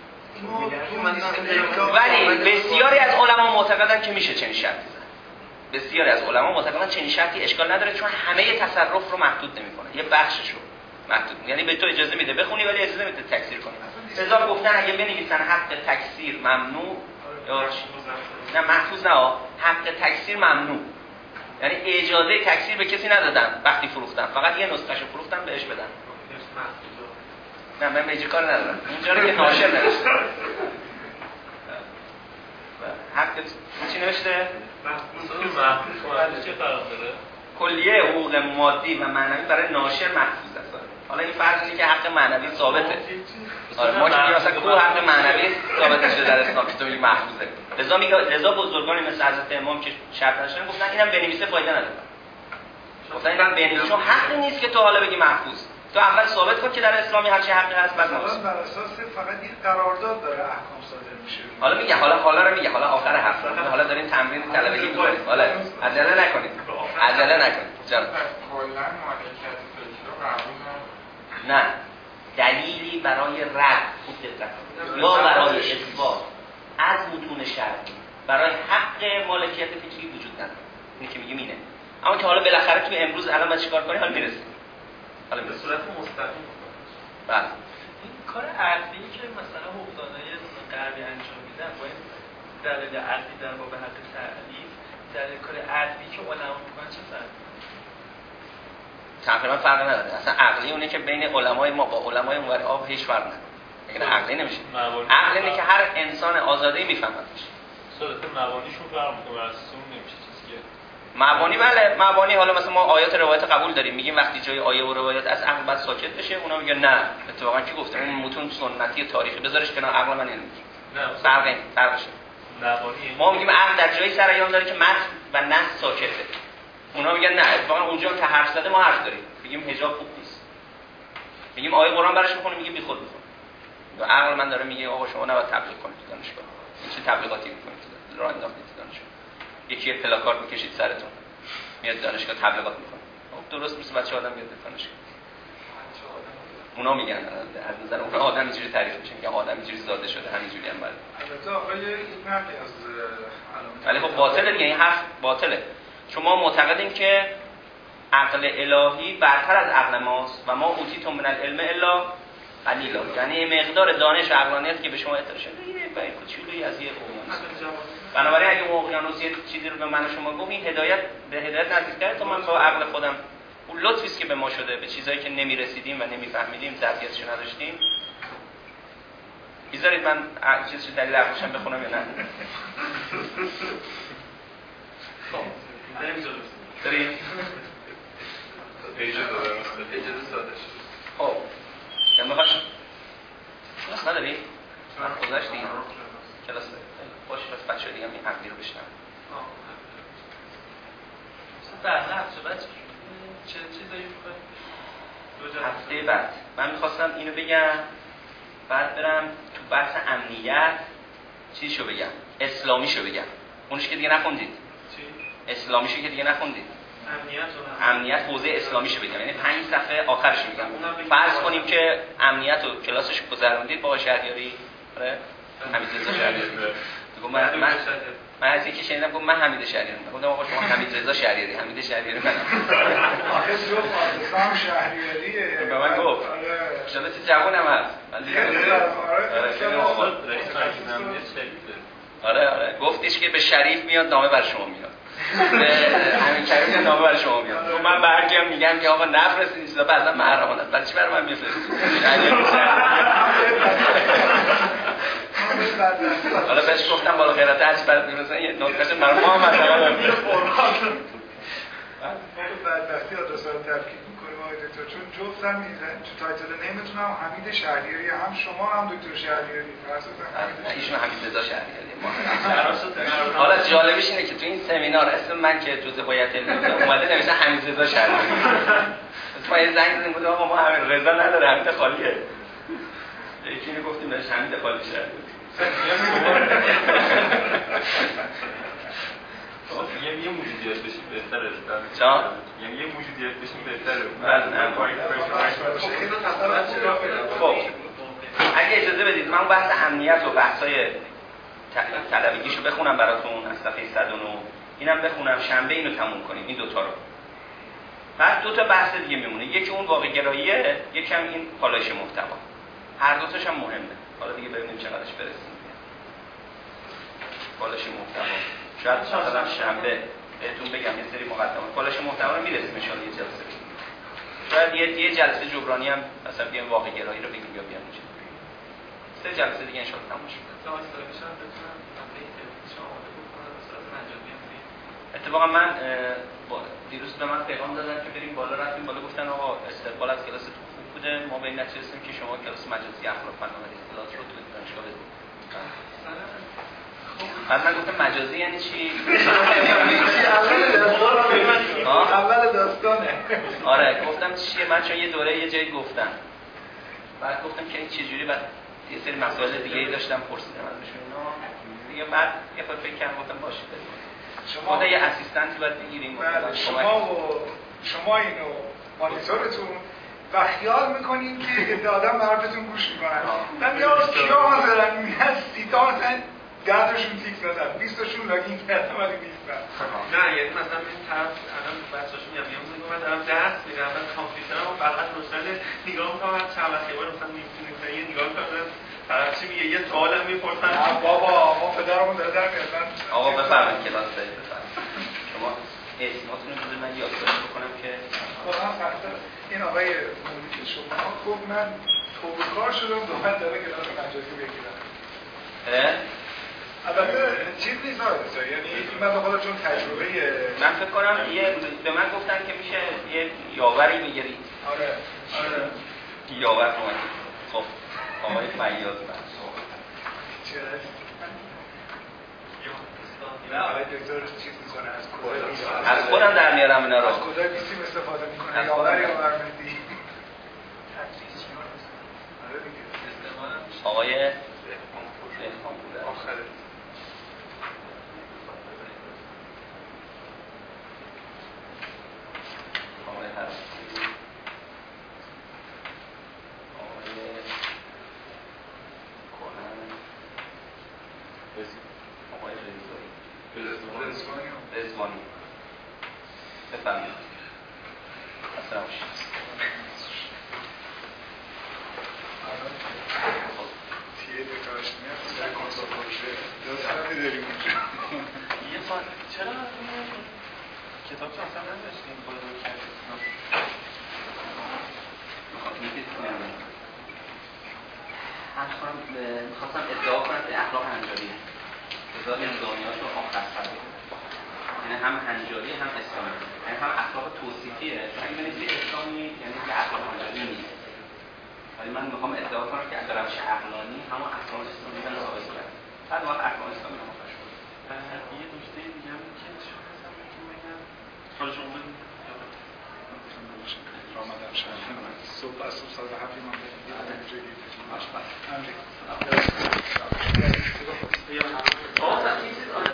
ولی بسیاری از علما معتقدن که میشه چنین شرطی زد. بسیاری از علما معتقدن چنین شرطی اشکال نداره، چون همه تصرف رو محدود نمیکنه، یه بخشش رو محدود، یعنی به تو اجازه میده بخونی ولی اجازه نمیده تکثیر کنی. لذا گفتن اگه بنویسن حق تکثیر ممنوع یا نه محفوظ نه حق تکثیر ممنوع، یعنی اجازه تکثیر به کسی ندادن وقتی فروختن، فقط یه نسخه‌شو فروختن بهش بدن. نه من به کار ندارم اونجا رو که ناشر نوشته. حق چی نوشته؟ محفوظ چه فرق داره؟ کلیه حقوق مادی و معنوی برای ناشر محفوظ است. حالا این فرض اینه که حق معنوی ثابته. آره ما که مثلا کو حق معنوی ثابت شده در اسلام که تو میگی محفوظه. لذا میگه لذا بزرگانی مثل حضرت امام که شرط داشتن گفتن اینم بنویسه فایده نداره. گفتن اینم بنویسه چون حق نیست که تو حالا بگی محفوظ. تو اول ثابت کن که در اسلامی هر چی حقی هست بعد محفوظ. بر اساس فقط یک قرارداد داره احکام صادر میشه. حالا میگه حالا حالا رو میگه حالا آخر حرف حالا دارین تمرین طلبگی می‌کنید. حالا عجله نکنید. عجله نکنید. جان. کلا مالکیت فکر رو قبول نه دلیلی برای رد خوب دقت یا برای اثبات از متون شرعی برای حق مالکیت فکری وجود نداره. اینی که میگیم اینه. اما که حالا بالاخره تو امروز الان ما چیکار کنیم حالا میرسیم. حالا به صورت مستقیم. بله. این کار عقلی که مثلا حقوقدانای غربی انجام میدن با این دلیل عقلی در باب حق تعلیف در کار عقلی که علما میکنن چه فرقی؟ تقریبا فرق نداره. اصلا عقلی اونه که بین علمای ما با علمای اونور آب هیچ فرق نداره. یعنی عقلی نمیشه. عقلی اینه که هر انسان آزاده‌ای میفهمدش. صورت مبانیشون فرق میکنه از اون نمیشه چیزیه. مبانی بله مبانی حالا مثلا ما آیات روایت قبول داریم میگیم وقتی جای آیه و روایت از عقل بعد ساکت بشه اونا میگن نه اتفاقا کی گفته اون متون سنتی تاریخی بذارش کنار عقل من نمیگه. نه فرق فرقشه. مبانی ما میگیم عقل در جایی سرایان داره که متن و نص ساکته. اونا میگن نه اتفاقا اونجا که حرف زده ما حرف داریم. میگیم حجاب خوب نیست. میگیم آیه قرآن براش میخونه میگه بیخود میخونه. و عقل من داره میگه آقا شما نباید تبلیغ کنید تو دانشگاه. چه تبلیغاتی میکنید راه انداختید دانشگاه؟ یکی پلاکارد میکشید سرتون میاد دانشگاه تبلیغات میکنه. درست مثل بچه آدم میاد دانشگاه. اونا میگن از نظر اون آدم اینجوری تعریف میشه که آدم اینجوری زاده شده همینجوری هم بله. البته آقای این هم از ولی خب باطله دیگه، این حرف باطله. شما معتقدین که عقل الهی برتر از عقل ماست و ما اوتیتم من العلم الا قلیلا، یعنی مقدار دانش و عقلانیت که به شما اعطا شده یه بای کوچولویی از یه اقیانوس. بنابراین اگه اون اقیانوس یه چیزی رو به من و شما گفت، این هدایت به هدایت نزدیک‌تره تا من با عقل خودم اون لطفی است که به ما شده به چیزایی که نمی‌رسیدیم و نمی‌فهمیدیم ظرفیتش نداشتیم. بذارید من چیزی دلیل عقلشم بخونم یا نه؟ خب بریم جلو. دارید؟ اجازه دارم اجازه ساده شد. خب یا میخواش کلاس نداری؟ من گذاشت دیگه کلاس داری باشه پس بچه دیگه هم این عقلی رو بشنم در هفته بعد چه چیزایی میخواید؟ هفته بعد من میخواستم اینو بگم بعد برم تو بحث امنیت چیزشو بگم اسلامیشو بگم اونش که دیگه نخوندید چی؟ اسلامیشو که دیگه نخوندید امنیت رو امنیت حوزه اسلامیشو بگم یعنی پنج صفحه آخرش میگم فرض کنیم که امنیت رو کلاسش گذروندید با شهریاری آره حمیدرضا شهریاری میگم من من من از اینکه شنیدم گفت من حمید شهریاری گفتم آقا شما حمیدرضا شهریاری حمید شهریاری منم آخه جو فاطمه شهریاریه به من گفت شما چه جوونم هست من دیگه آره آره گفتش که به شریف میاد نامه بر شما میاد همین کریم نامه برای شما میاد تو من برگم میگم که آقا نفرستید این چیزا بعضا محرمانه است برای چی برای من میفرستید حالا بهش گفتم بالا خیرات هرچی برات میفرستن یه نکتهش برای ما هم مثلا بدبختی آدرس رو ترکیب میکنیم آقای دکتر چون جفت هم میزن تو تایتل نیمتون هم حمید شهریاری هم شما هم دکتر شهریاری ایشون حمید رضا شهریاری حالا جالبش اینه که تو این سمینار اسم من که جزء هویت علمی اومده نوشته حمید رضا شهریاری پس ما یه زنگ زدیم گفتم آقا ما حمید رضا نداره حمید خالیه یکی اینو گفتیم بهش حمید خالی شهریاری یعنی یه موجودیت بشیم بهتره چا؟ یعنی یه موجودیت بشیم بهتره خب اگه اجازه بدید من بحث امنیت و بحثای طلبگیشو بخونم براتون از صفحه صد و نه اینم بخونم شنبه اینو تموم کنیم این دوتا رو بعد دو تا بحث دیگه میمونه یکی اون واقع گراییه یکم این پالایش محتوا هر دو تاش هم مهمه حالا دیگه ببینیم چقدرش برسیم پالایش محتوا شاید مثلا شنبه بهتون بگم یه سری مقدمات پالایش محتوا رو میرسیم ان شاء الله یه جلسه شاید یه یه جلسه جبرانی هم مثلا بیام واقع گرایی رو بگیم یا بیام میشه سه جلسه دیگه ان شاء الله تموم شه اتفاقا من دیروز به من پیغام دادن که بریم بالا رفتیم بالا گفتن آقا استقبال از کلاس تو خوب بوده ما به این نتیجه رسیدیم که شما کلاس مجازی اخلاق فن و اطلاعات رو تو دانشگاه بدید بعد من گفتم مجازی یعنی چی؟ اول داستانه آره گفتم چیه من چون یه دوره یه جایی گفتم بعد گفتم که این چجوری بعد یه سری مسائل دیگه ای داشتم پرسیدم ازشون اینا دیگه بعد یه خود فکر کردم گفتم باشه بریم شما یه اسیستنتی باید بگیریم شما و شما اینو مانیتورتون و خیال میکنین که آدم به حرفتون گوش میکنن من یا کیا مثلا میگن سی تا مثلا ده تاشون تیک زدن بیست تاشون لاگین کردن ولی نیستن نه یعنی مثلا این طرف الان بچه‌هاشون میام میام میگم من دارم درس میدم من کامپیوترمو فقط روشن نگاه میکنم چند وقته بعد مثلا میتونم یه نگاه کنم طرف چی میگه یه سوالم میپرسن نه بابا ما پدرمون داره در میاد آقا بفرمایید کلاس دارید بفرمایید شما اسماتون رو بده من یادداشت بکنم که این آقای موجود شما گفت من توبکار شدم دوباره داره کلاس مجازی بگیرم البته چیز نیست آره یعنی این من خودم چون تجربه من فکر کنم یه به من گفتن که میشه یه یاوری بگیرید آره آره یاور رو خب آقای فیاض بخش چرا نه آقای دکتر چیز میکنه از کجا از خودم در میارم اینا رو از کجا بیسیم استفاده میکنه یاور یا برمندی آقای آخره آقای رضایی رضوانی رضوانی بفرمایید. اصلا باشید. تیه دکارش میاد سر کنسول پروژه داستانی داریم اونجا. یه سال چرا کتاب تو اصلا نداشتیم باید رو کردیم میخواستم ادعا کنم به اخلاق هنجاری ازاد نظامیات رو آخر سبه یعنی هم هنجاری هم اسلامی یعنی هم اخلاق توصیفیه چون این نیستی اسلامی یعنی که اخلاق هنجاری نیست ولی من میخوام ادعا کنم که اگر روش عقلانی همون اخلاق اسلامی رو ثابت کرد بعد وقت اخلاق اسلامی رو مخشون یه نکته دیگه هم که چون هستم که بگم حالا شما بگیم رامدن شهر صبح از صبح ساعت هفتی من به جایی آشپز امریکا